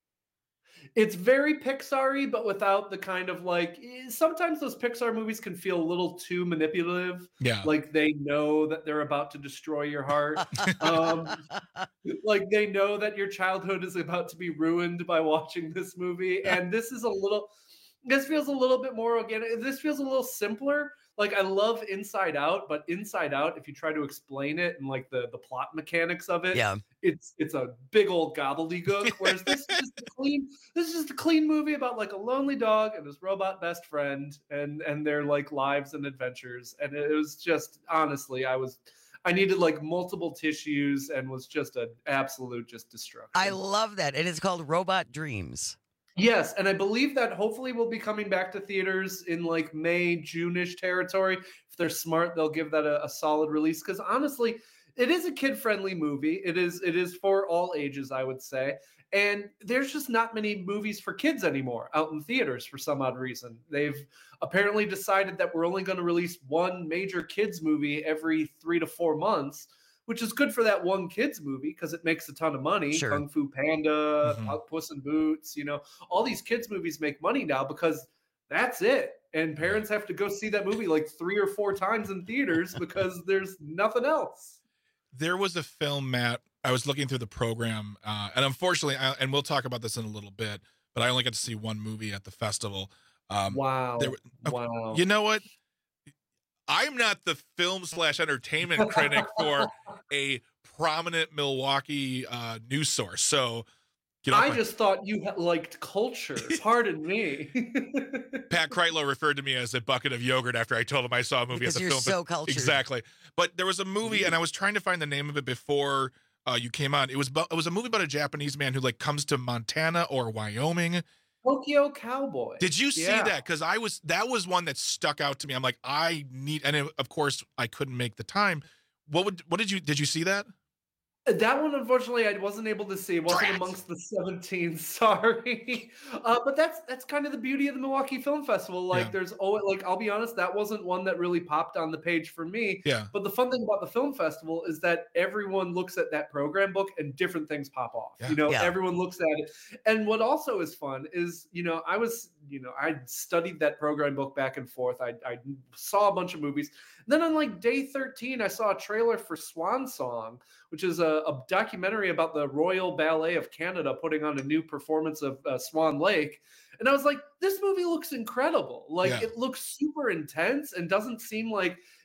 It's very Pixar-y, but without the kind of like, eh, sometimes those Pixar movies can feel a little too manipulative. Yeah. Like they know that they're about to destroy your heart. um, like they know that your childhood is about to be ruined by watching this movie. And this is a little, this feels a little bit more organic. This feels a little simpler. Like I love Inside Out, but Inside Out, if you try to explain it and like the, the plot mechanics of it, Yeah. it's it's a big old gobbledygook. Whereas this is just a clean, this is just a clean movie about like a lonely dog and his robot best friend and and their like lives and adventures. And it was just honestly, I was I needed like multiple tissues and was just an absolute just destruction. I love that. And it's called Robot Dreams. Yes, and I believe that hopefully we'll be coming back to theaters in like May, June-ish territory. If they're smart, they'll give that a, a solid release. Because honestly, it is a kid-friendly movie. It is it is for all ages, I would say. And there's just not many movies for kids anymore out in theaters for some odd reason. They've apparently decided that we're only going to release one major kids movie every three to four months. Which is good for that one kids movie because it makes a ton of money. Sure. Kung Fu Panda, Mhm. uh, Puss in Boots, you know, all these kids movies make money now because that's it. And parents have to go see that movie like three or four times in theaters because there's nothing else. There was a film, Matt. I was looking through the program, uh, and unfortunately, I, and we'll talk about this in a little bit, but I only got to see one movie at the festival. Um, Wow. there- wow. You know what? I'm not the film slash entertainment critic for a prominent Milwaukee uh, news source. So, get off I my- just thought you ha- liked culture. Pardon me. Pat Kreitlow referred to me as a bucket of yogurt after I told him I saw a movie Because at the you're film. so but- cultured. Exactly. But there was a movie, and I was trying to find the name of it before uh, you came on. It was bu- it was a movie about a Japanese man who like comes to Montana or Wyoming. Tokyo Cowboy. Did you see Yeah. that? Because I was that was one that stuck out to me. I'm like, I need, and it, of course I couldn't make the time. What would what did you did you see that? That one, unfortunately, I wasn't able to see. It wasn't Drat. amongst the seventeen. Sorry, uh, but that's that's kind of the beauty of the Milwaukee Film Festival. Like, Yeah. there's oh, like I'll be honest, that wasn't one that really popped on the page for me. Yeah. But the fun thing about the film festival is that everyone looks at that program book and different things pop off. Yeah. You know, Yeah. everyone looks at it, and what also is fun is, you know, I was, you know, I studied that program book back and forth. I I saw a bunch of movies. Then on like day thirteen, I saw a trailer for Swan Song, which is a, a documentary about the Royal Ballet of Canada putting on a new performance of uh, Swan Lake. And I was like, this movie looks incredible. Like, Yeah. it looks super intense and doesn't seem like,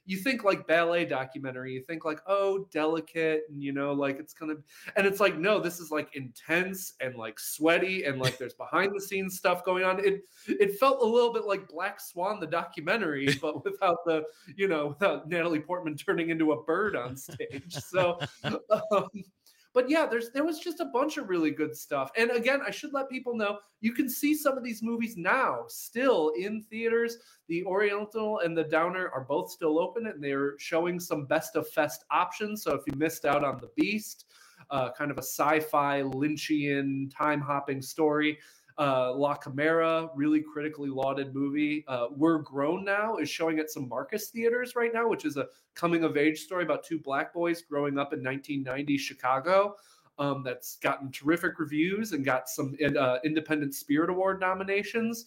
you think like ballet documentary, you think like, oh, delicate, and you know, like it's gonna, and it's like, no, this is like intense and like sweaty, and like there's behind the scenes stuff going on. It it felt a little bit like Black Swan the documentary, but without the, you know, without Natalie Portman turning into a bird on stage. So um, but yeah, there's there was just a bunch of really good stuff. And again, I should let people know you can see some of these movies now still in theaters. The Oriental and the Downer are both still open, and they're showing some best of fest options. So if you missed out on The Beast, uh, kind of a sci-fi Lynchian time hopping story, Uh, La Chimera, really critically lauded movie. Uh, We're Grown Now is showing at some Marcus theaters right now, which is a coming of age story about two black boys growing up in nineteen ninety Chicago. Um, that's gotten terrific reviews and got some uh, Independent Spirit Award nominations.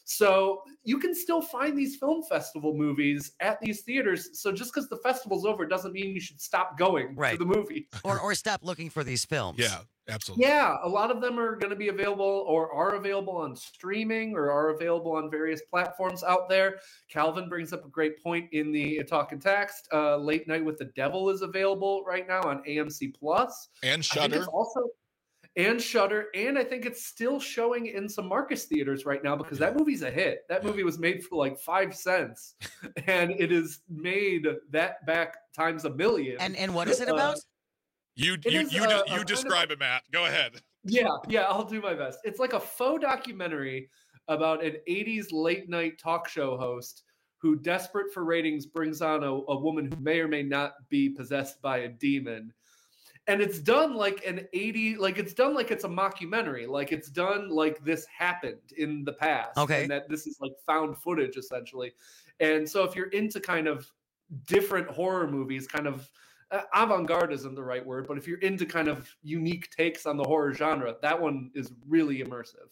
So you can still find these film festival movies at these theaters. So just because the festival's over doesn't mean you should stop going right. to the movie. or or stop looking for these films. Yeah, absolutely. Yeah, a lot of them are going to be available or are available on streaming or are available on various platforms out there. Calvin brings up a great point in the Talk and Text. Uh, Late Night with the Devil is available right now on A M C Plus. And I think Shudder. it's also and Shudder, and I think it's still showing in some Marcus theaters right now because that movie's a hit. That movie was made for like five cents, and it is made that back times a million. And and what is it about? Uh, You It you is, you, uh, de- a you kind describe of- it, Matt. Go ahead. Yeah, yeah, I'll do my best. It's like a faux documentary about an eighties late night talk show host who, desperate for ratings, brings on a, a woman who may or may not be possessed by a demon. And it's done like an eighty, like it's done like it's a mockumentary, like it's done like this happened in the past. Okay. And that this is like found footage essentially. And so if you're into kind of different horror movies, kind of uh, avant-garde isn't the right word, but if you're into kind of unique takes on the horror genre, that one is really immersive.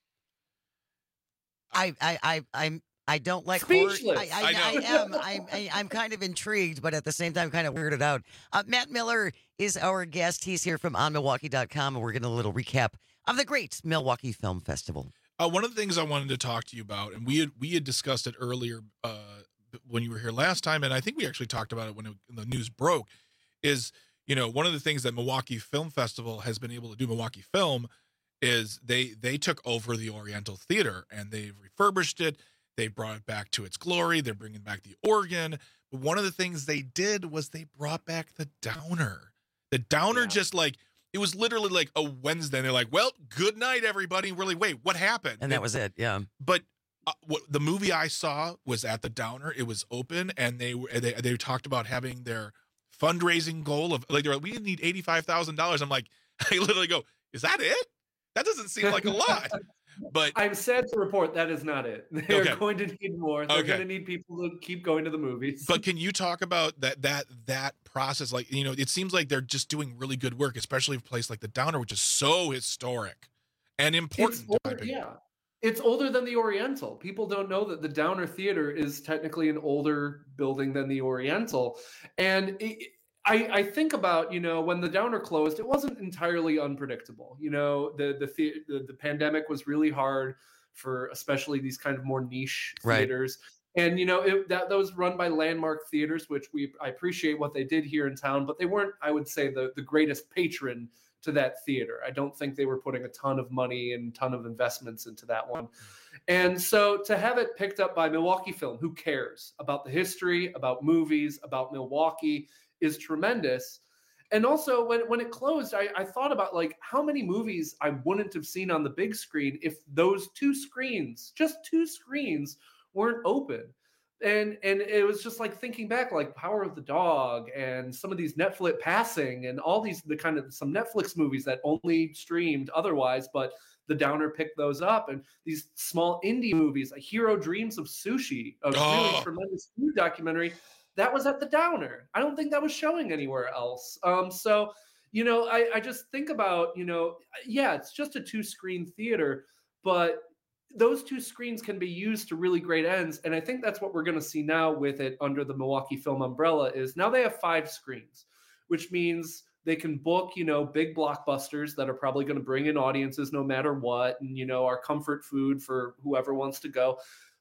I I I I'm I don't like Speechless. horror. I, I, I I, know. am. I'm, I, I'm kind of intrigued, but at the same time, kind of weirded out. Uh, Matt Miller is our guest. He's here from on milwaukee dot com, and we're getting a little recap of the great Milwaukee Film Festival. Uh, one of the things I wanted to talk to you about, and we had we had discussed it earlier uh, when you were here last time, and I think we actually talked about it when it, the news broke, is, you know, one of the things that Milwaukee Film Festival has been able to do, Milwaukee Film, is they they took over the Oriental Theater, and they've refurbished it. They brought it back to its glory. They're bringing back the organ. But one of the things they did was they brought back the Downer. The Downer yeah. just like, it was literally like a Wednesday. And they're like, well, good night, everybody. We're like, wait, what happened? And that was it, yeah. But uh, what, the movie I saw was at the Downer. It was open, and they were they, they talked about having their fundraising goal of, like, they're like, we need eighty-five thousand dollars. I'm like, I literally go, is that it? That doesn't seem like a lot. But I'm sad to report that is not it. They're okay. going to need more. They're okay. going to need people to keep going to the movies. But can you talk about that that that process? Like, you know, it seems like they're just doing really good work, especially a place like the Downer, which is so historic and important. It's older, yeah, it's older than the Oriental. People don't know that the Downer Theater is technically an older building than the Oriental, and it, I, I think about, you know, when the Downer closed, it wasn't entirely unpredictable. You know, the the the, the pandemic was really hard for especially these kind of more niche theaters. Right. And, you know, it, that, that was run by Landmark Theaters, which we I appreciate what they did here in town, but they weren't, I would say, the, the greatest patron to that theater. I don't think they were putting a ton of money and ton of investments into that one. And so to have it picked up by Milwaukee Film, who cares about the history, about movies, about Milwaukee, is tremendous. And also when, when it closed, I, I thought about like how many movies I wouldn't have seen on the big screen if those two screens, just two screens, weren't open. And and it was just like thinking back, like Power of the Dog and some of these Netflix Passing and all these, the kind of some Netflix movies that only streamed otherwise, but the Downer picked those up. And these small indie movies, like Hero Dreams of Sushi, a Oh. really tremendous food documentary, that was at the Downer. I don't think that was showing anywhere else. Um, so, you know, I, I just think about, you know, yeah, it's just a two-screen theater, but those two screens can be used to really great ends. And I think that's what we're going to see now with it under the Milwaukee Film umbrella is now they have five screens, which means they can book, you know, big blockbusters that are probably going to bring in audiences no matter what. And, you know, our comfort food for whoever wants to go.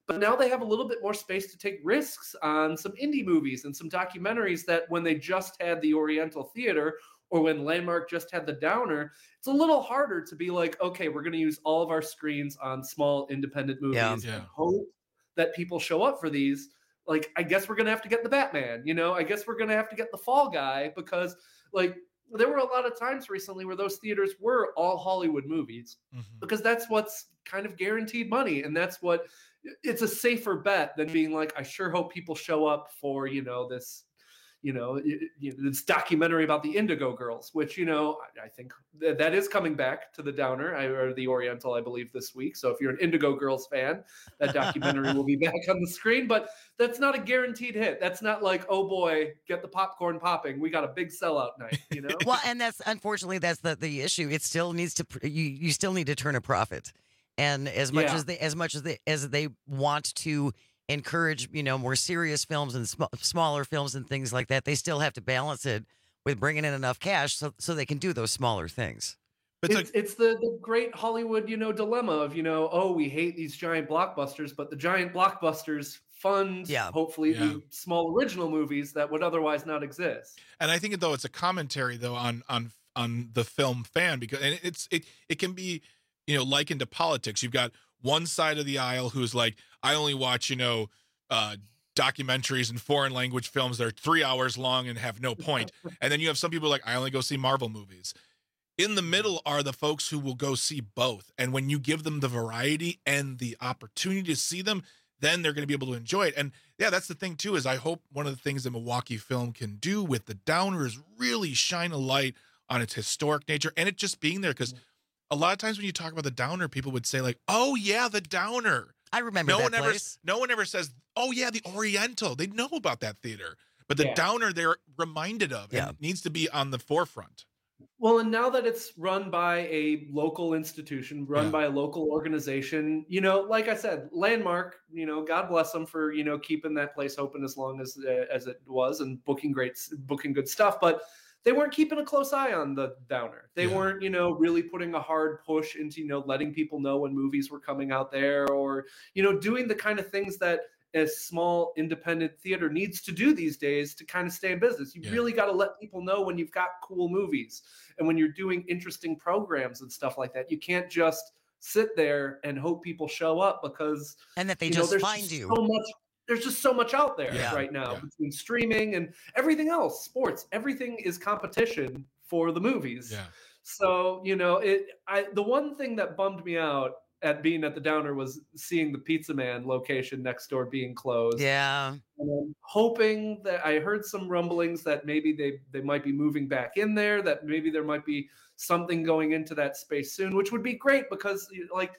But now they have a little bit more space to take risks on some indie movies and some documentaries that when they just had the Oriental Theater or when Landmark just had the Downer, it's a little harder to be like, okay, we're going to use all of our screens on small independent movies Yeah. and Yeah. hope that people show up for these. Like, I guess we're going to have to get the Batman, you know, I guess we're going to have to get the Fall Guy because like there were a lot of times recently where those theaters were all Hollywood movies because that's what's kind of guaranteed money. And that's what it's a safer bet than being like, I sure hope people show up for, you know, this, you know, it, you know, this documentary about the Indigo Girls, which, you know, I, I think th- that is coming back to the Downer I, or the Oriental, I believe, this week. So if you're an Indigo Girls fan, that documentary will be back on the screen. But that's not a guaranteed hit. That's not like, oh boy, get the popcorn popping. We got a big sellout night, you know? Well, and that's unfortunately that's the, the issue. It still needs to pr- you you still need to turn a profit, and as much Yeah. as they as much as they as they want to encourage, you know, more serious films and sm- smaller films and things like that, they still have to balance it with bringing in enough cash so so they can do those smaller things. But It's, it's the, the great Hollywood, you know, dilemma of, you know, oh, we hate these giant blockbusters, but the giant blockbusters fund, Yeah. hopefully, Yeah. the small original movies that would otherwise not exist. And I think though it's a commentary though on on on the film fan because and it's it it can be, you know, likened to politics. You've got one side of the aisle who's like, I only watch, you know, uh documentaries and foreign language films that are three hours long and have no point. And then you have some people like, I only go see Marvel movies. In the middle are the folks who will go see both. And when you give them the variety and the opportunity to see them, then they're going to be able to enjoy it. And yeah, that's the thing too, is I hope one of the things that Milwaukee Film can do with the Downer is really shine a light on its historic nature and it just being there. Because a lot of times when you talk about the Downer, people would say like, oh yeah, the Downer. I remember no that one ever, place. no one ever says, oh yeah, the Oriental. They know about that theater. But the Yeah. Downer they're reminded of Yeah. and it needs to be on the forefront. Well, and now that it's run by a local institution, run Yeah. by a local organization, you know, like I said, Landmark, you know, God bless them for, you know, keeping that place open as long as uh, as it was and booking great, booking good stuff. But they weren't keeping a close eye on the Downer. They Yeah. weren't, you know, really putting a hard push into, you know, letting people know when movies were coming out there or, you know, doing the kind of things that a small independent theater needs to do these days to kind of stay in business. You Yeah. really got to let people know when you've got cool movies and when you're doing interesting programs and stuff like that. You can't just sit there and hope people show up because And that they you know, just there's find just you. so much there's just so much out there Yeah. right now Yeah. between streaming and everything else, sports, everything is competition for the movies. Yeah. So, you know, it I the one thing that bummed me out at being at the Downer was seeing the Pizza Man location next door being closed. Yeah. And I'm hoping that I heard some rumblings that maybe they they might be moving back in there, that maybe there might be something going into that space soon, which would be great because like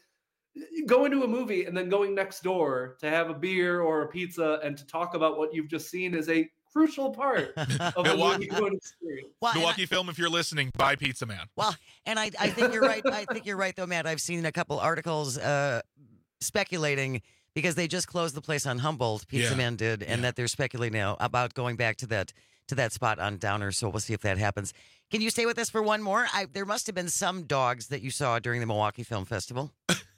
going to a movie and then going next door to have a beer or a pizza and to talk about what you've just seen is a crucial part of the Milwaukee- movie going experience. Well, and I- Milwaukee Film, if you're listening, buy Pizza Man. Well, and I, I think you're right. I think you're right, though, Matt. I've seen a couple articles uh, speculating because they just closed the place on Humboldt, Pizza Yeah. Man did, and Yeah. that they're speculating now about going back to that to that spot on Downer. So we'll see if that happens. Can you stay with us for one more? I, there must have been some dogs that you saw during the Milwaukee Film Festival.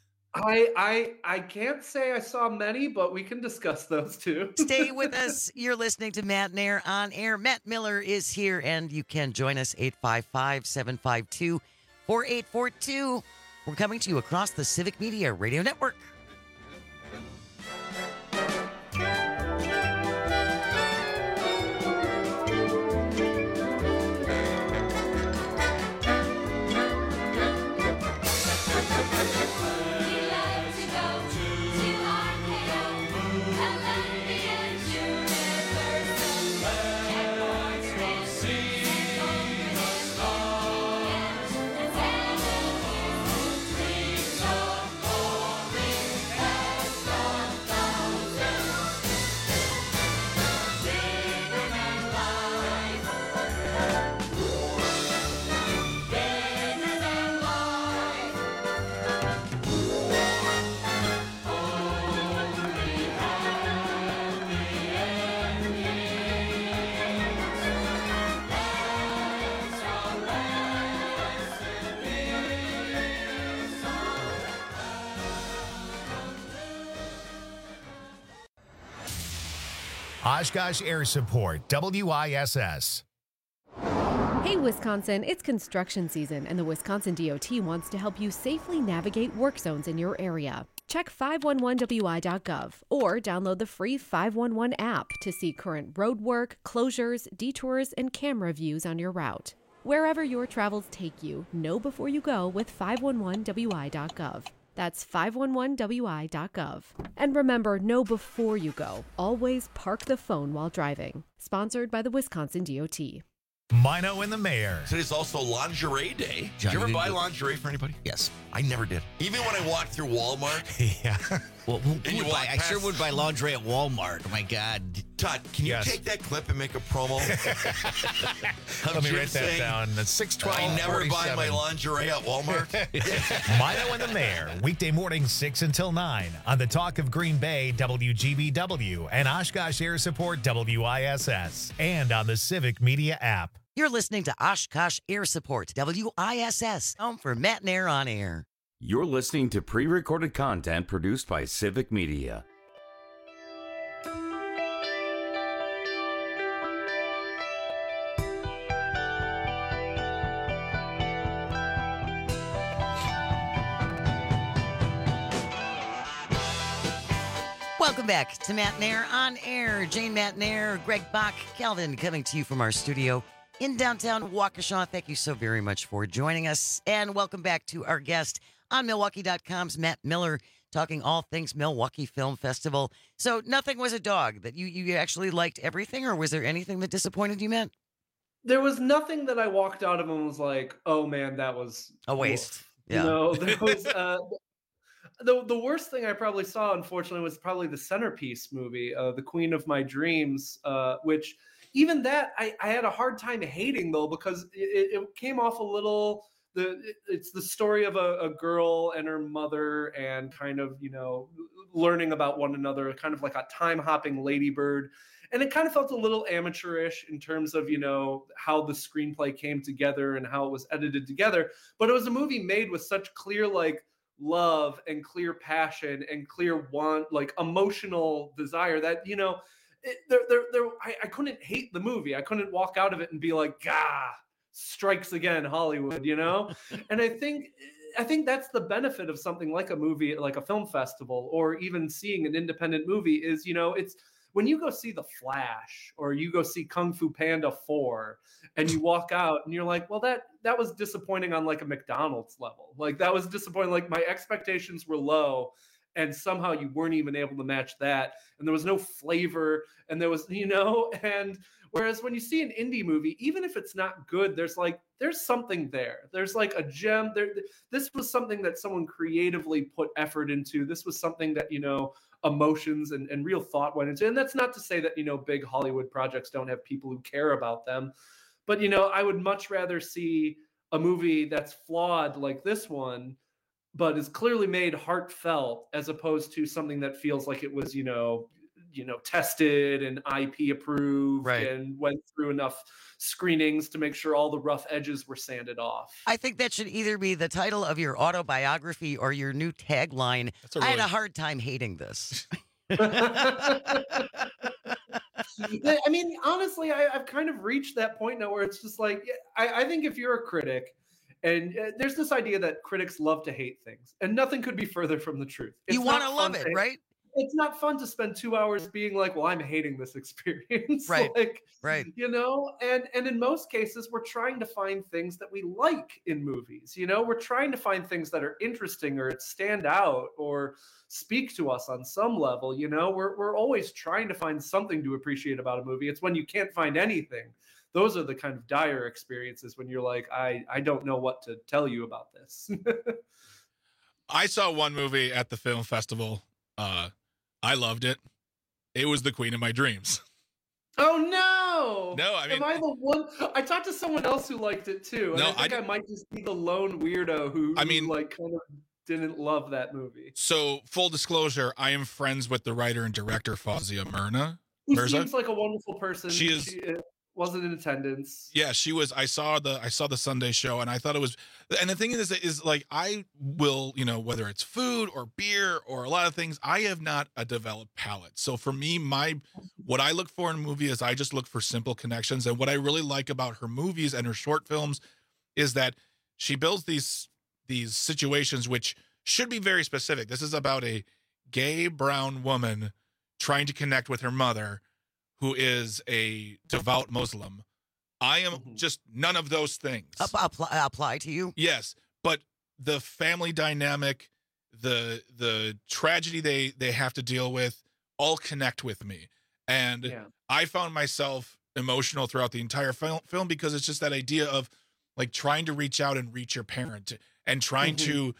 I I I can't say I saw many, but we can discuss those too. Stay with us. You're listening to Matt Nair on air. Matt Miller is here, and you can join us eight five five, seven five two, four eight four two. We're coming to you across the Civic Media Radio Network. Oshkosh Air Support, W I S S. Hey, Wisconsin, it's construction season, and the Wisconsin D O T wants to help you safely navigate work zones in your area. Check five one one W I dot gov or download the free five one one app to see current road work, closures, detours, and camera views on your route. Wherever your travels take you, know before you go with five one one W I dot gov. That's five one one W I dot gov. And remember, know before you go. Always park the phone while driving. Sponsored by the Wisconsin D O T. Mino and the Mayor. Today's also lingerie day. John, did you ever you buy didn't- lingerie for anybody? Yes, I never did. Even when I walked through Walmart? Yeah. Well, who, And who you would buy, walk I sure past- would buy lingerie at Walmart. Oh, my God. Todd, can you Yes. take that clip and make a promo? Let me Jim write that saying, down. That's six twelve. I never buy my lingerie at Walmart. Mino and the Mayor, weekday morning six until nine on the Talk of Green Bay, W G B W, and Oshkosh Air Support, W I S S, and on the Civic Media app. You're listening to Oshkosh Air Support, W I S S, home for Matt and Air on Air. You're listening to pre-recorded content produced by Civic Media. Welcome back to Matt and Air on Air. Jane, Matt and Air, Greg Bach, Calvin coming to you from our studio in downtown Waukesha. Thank you so very much for joining us. And welcome back to our guest on Milwaukee dot com's Matt Miller, talking all things Milwaukee Film Festival. So nothing was a dog, that you, you actually liked everything, or was there anything that disappointed you, Matt? There was nothing that I walked out of and was like, oh man, that was A waste. woof. Yeah. You know, there was uh, the the worst thing I probably saw, unfortunately, was probably the Centerpiece movie, uh, The Queen of My Dreams, uh, which even that I, I had a hard time hating though, because it, it came off a little. The it's the story of a, a girl and her mother, and kind of, you know, learning about one another, kind of like a time hopping ladybird. And it kind of felt a little amateurish in terms of, you know, how the screenplay came together and how it was edited together. But it was a movie made with such clear, like, love and clear passion and clear want, like emotional desire that, you know, it, there, there, there, I, I couldn't hate the movie. I couldn't walk out of it and be like, gah, strikes again, Hollywood, you know? And I think, I think that's the benefit of something like a movie, like a film festival, or even seeing an independent movie is, you know, it's, when you go see The Flash or you go see Kung Fu Panda four and you walk out and you're like, well, that that was disappointing on like a McDonald's level. Like that was disappointing. Like my expectations were low and somehow you weren't even able to match that. And there was no flavor and there was, you know, and whereas when you see an indie movie, even if it's not good, there's like, there's something there. There's like a gem there. This was something that someone creatively put effort into. This was something that, you know, emotions and, and real thought went into. And that's not to say that, you know, big Hollywood projects don't have people who care about them. But, you know, I would much rather see a movie that's flawed like this one, but is clearly made heartfelt, as opposed to something that feels like it was, you know, you know, tested and I P approved, right, and went through enough screenings to make sure all the rough edges were sanded off. I think that should either be the title of your autobiography or your new tagline. a really- I had a hard time hating this. I mean, honestly, I, I've kind of reached that point now where it's just like, I, I think if you're a critic, and uh, there's this idea that critics love to hate things, and nothing could be further from the truth. It's You wanna not love fun it, to- right? It's not fun to spend two hours being like, well, I'm hating this experience. Right, like, right. You know, and and in most cases, we're trying to find things that we like in movies. You know, we're trying to find things that are interesting or stand out or speak to us on some level. You know, we're we're always trying to find something to appreciate about a movie. It's when you can't find anything. Those are the kind of dire experiences when you're like, I, I don't know what to tell you about this. I saw one movie at the film festival. Uh, I loved it. It was The Queen of My Dreams. Oh no! No, I mean, am I the one? I talked to someone else who liked it too. And No, I think I I, might just be the lone weirdo who, I mean, who, like, kind of didn't love that movie. So, full disclosure, I am friends with the writer and director Fawzia Myrna. Who Mirza. seems like a wonderful person. She is uh, wasn't in attendance. Yeah, she was. I saw the I saw the Sunday show, and I thought it was. And the thing is, is like I will, you know, whether it's food or beer or a lot of things, I have not a developed palate. So for me, my what I look for in a movie is I just look for simple connections. And what I really like about her movies and her short films is that she builds these these situations which should be very specific. This is about a gay brown woman trying to connect with her mother, who is a devout Muslim. I am mm-hmm. just none of those things. Apply, apply to you? Yes, but the family dynamic, the the tragedy they they have to deal with, all connect with me. And yeah. I found myself emotional throughout the entire film, film because it's just that idea of like trying to reach out and reach your parent and trying mm-hmm. to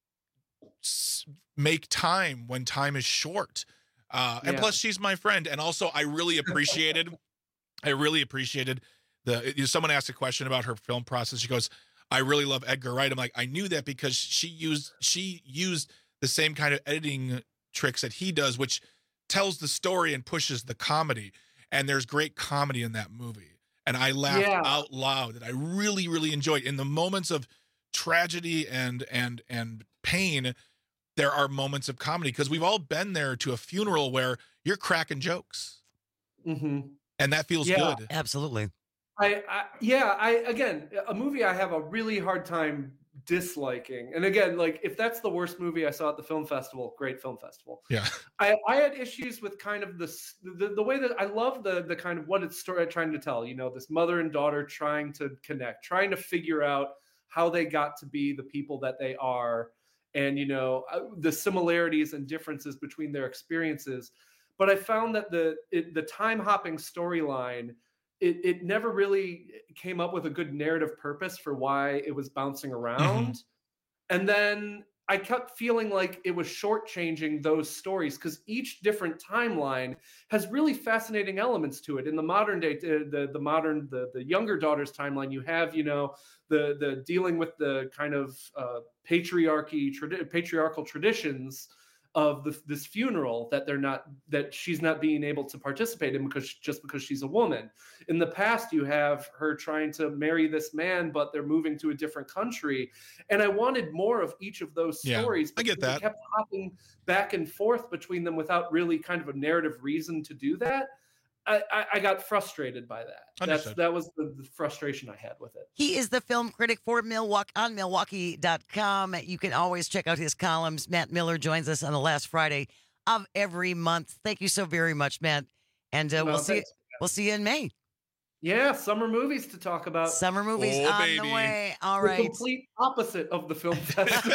s- make time when time is short. Uh, and yeah. plus she's my friend. And also I really appreciated, I really appreciated the, you know, someone asked a question about her film process. She goes, I really love Edgar Wright. I'm like, I knew that because she used, she used the same kind of editing tricks that he does, which tells the story and pushes the comedy. And there's great comedy in that movie. And I laughed yeah. out loud, and I really, really enjoyed in the moments of tragedy and, and, and pain. There are moments of comedy because we've all been there to a funeral where you're cracking jokes, mm-hmm. and that feels yeah. good. Absolutely. I, I yeah. I again, a movie I have a really hard time disliking, and again, like if that's the worst movie I saw at the film festival, great film festival. Yeah. I, I had issues with kind of this the, the way that I love the the kind of what it's story trying to tell. You know, this mother and daughter trying to connect, trying to figure out how they got to be the people that they are. And, you know, the similarities and differences between their experiences. But I found that the it, the time hopping storyline, it, it never really came up with a good narrative purpose for why it was bouncing around. Mm-hmm. And then I kept feeling like it was shortchanging those stories because each different timeline has really fascinating elements to it. In the modern day, the the modern, the the younger daughter's timeline, you have, you know, the the dealing with the kind of uh, patriarchy, tradi- patriarchal traditions of the, this funeral that they're not, that she's not being able to participate in because just because she's a woman. In the past, you have her trying to marry this man, but they're moving to a different country. And I wanted more of each of those stories. Yeah, I get that. They kept hopping back and forth between them without really kind of a narrative reason to do that. I, I, I got frustrated by that. That's, that was the, the frustration I had with it. He is the film critic for Milwaukee on Milwaukee dot com. You can always check out his columns. Matt Miller joins us on the last Friday of every month. Thank you so very much, Matt. And uh, well, we'll see you, we'll see you in May. Yeah, summer movies to talk about. Summer movies oh, on baby. the way. All the right. complete opposite of the film festival.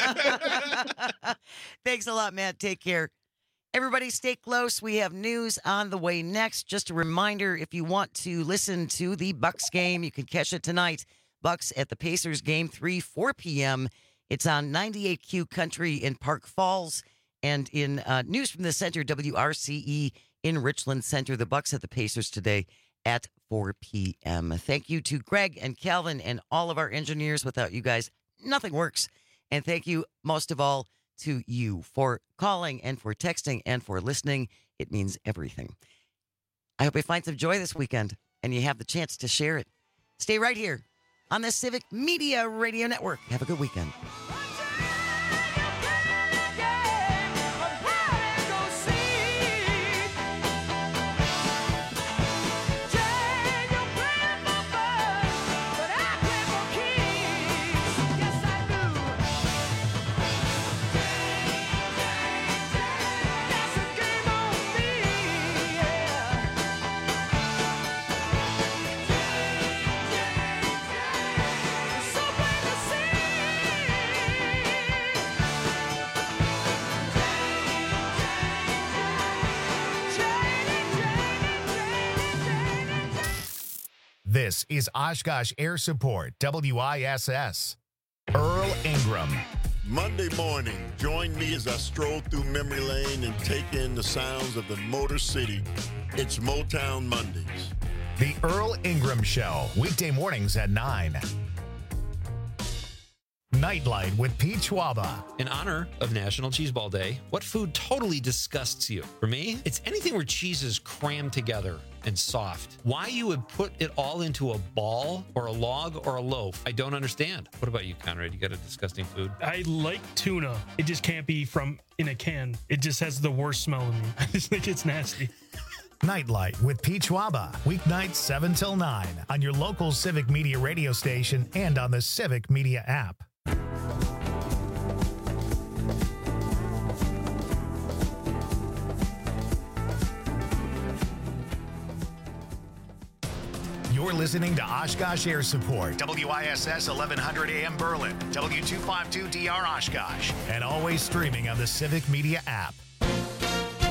Thanks a lot, Matt. Take care. Everybody stay close. We have news on the way next. Just a reminder, if you want to listen to the Bucks game, you can catch it tonight. Bucks at the Pacers game, three, four p.m. It's on ninety-eight Q Country in Park Falls. And in uh, News from the Center, W R C E in Richland Center, the Bucks at the Pacers today at four p.m. Thank you to Greg and Calvin and all of our engineers. Without you guys, nothing works. And thank you, most of all, to you for calling and for texting and for listening. It means everything. I hope you find some joy this weekend and you have the chance to share it. Stay right here on the Civic Media Radio Network. Have a good weekend. This is Oshkosh Air Support, W I S S. Earl Ingram. Monday morning, join me as I stroll through memory lane and take in the sounds of the Motor City. It's Motown Mondays. The Earl Ingram Show, weekday mornings at nine. Nightlight with Pete Schwaba. In honor of National Cheeseball Day, what food totally disgusts you? For me, it's anything where cheese is crammed together. and soft. Why you would put it all into a ball or a log or a loaf, I don't understand. What about you, Conrad? You got a disgusting food? I like tuna. It just can't be from in a can. It just has the worst smell in me. I just think it's nasty. Nightlight with Pete Schwaba, weeknights seven till nine on your local Civic Media radio station and on the Civic Media app. You're listening to Oshkosh Air Support, W I S S eleven hundred A M Berlin, W two fifty-two D R Oshkosh, and always streaming on the Civic Media app.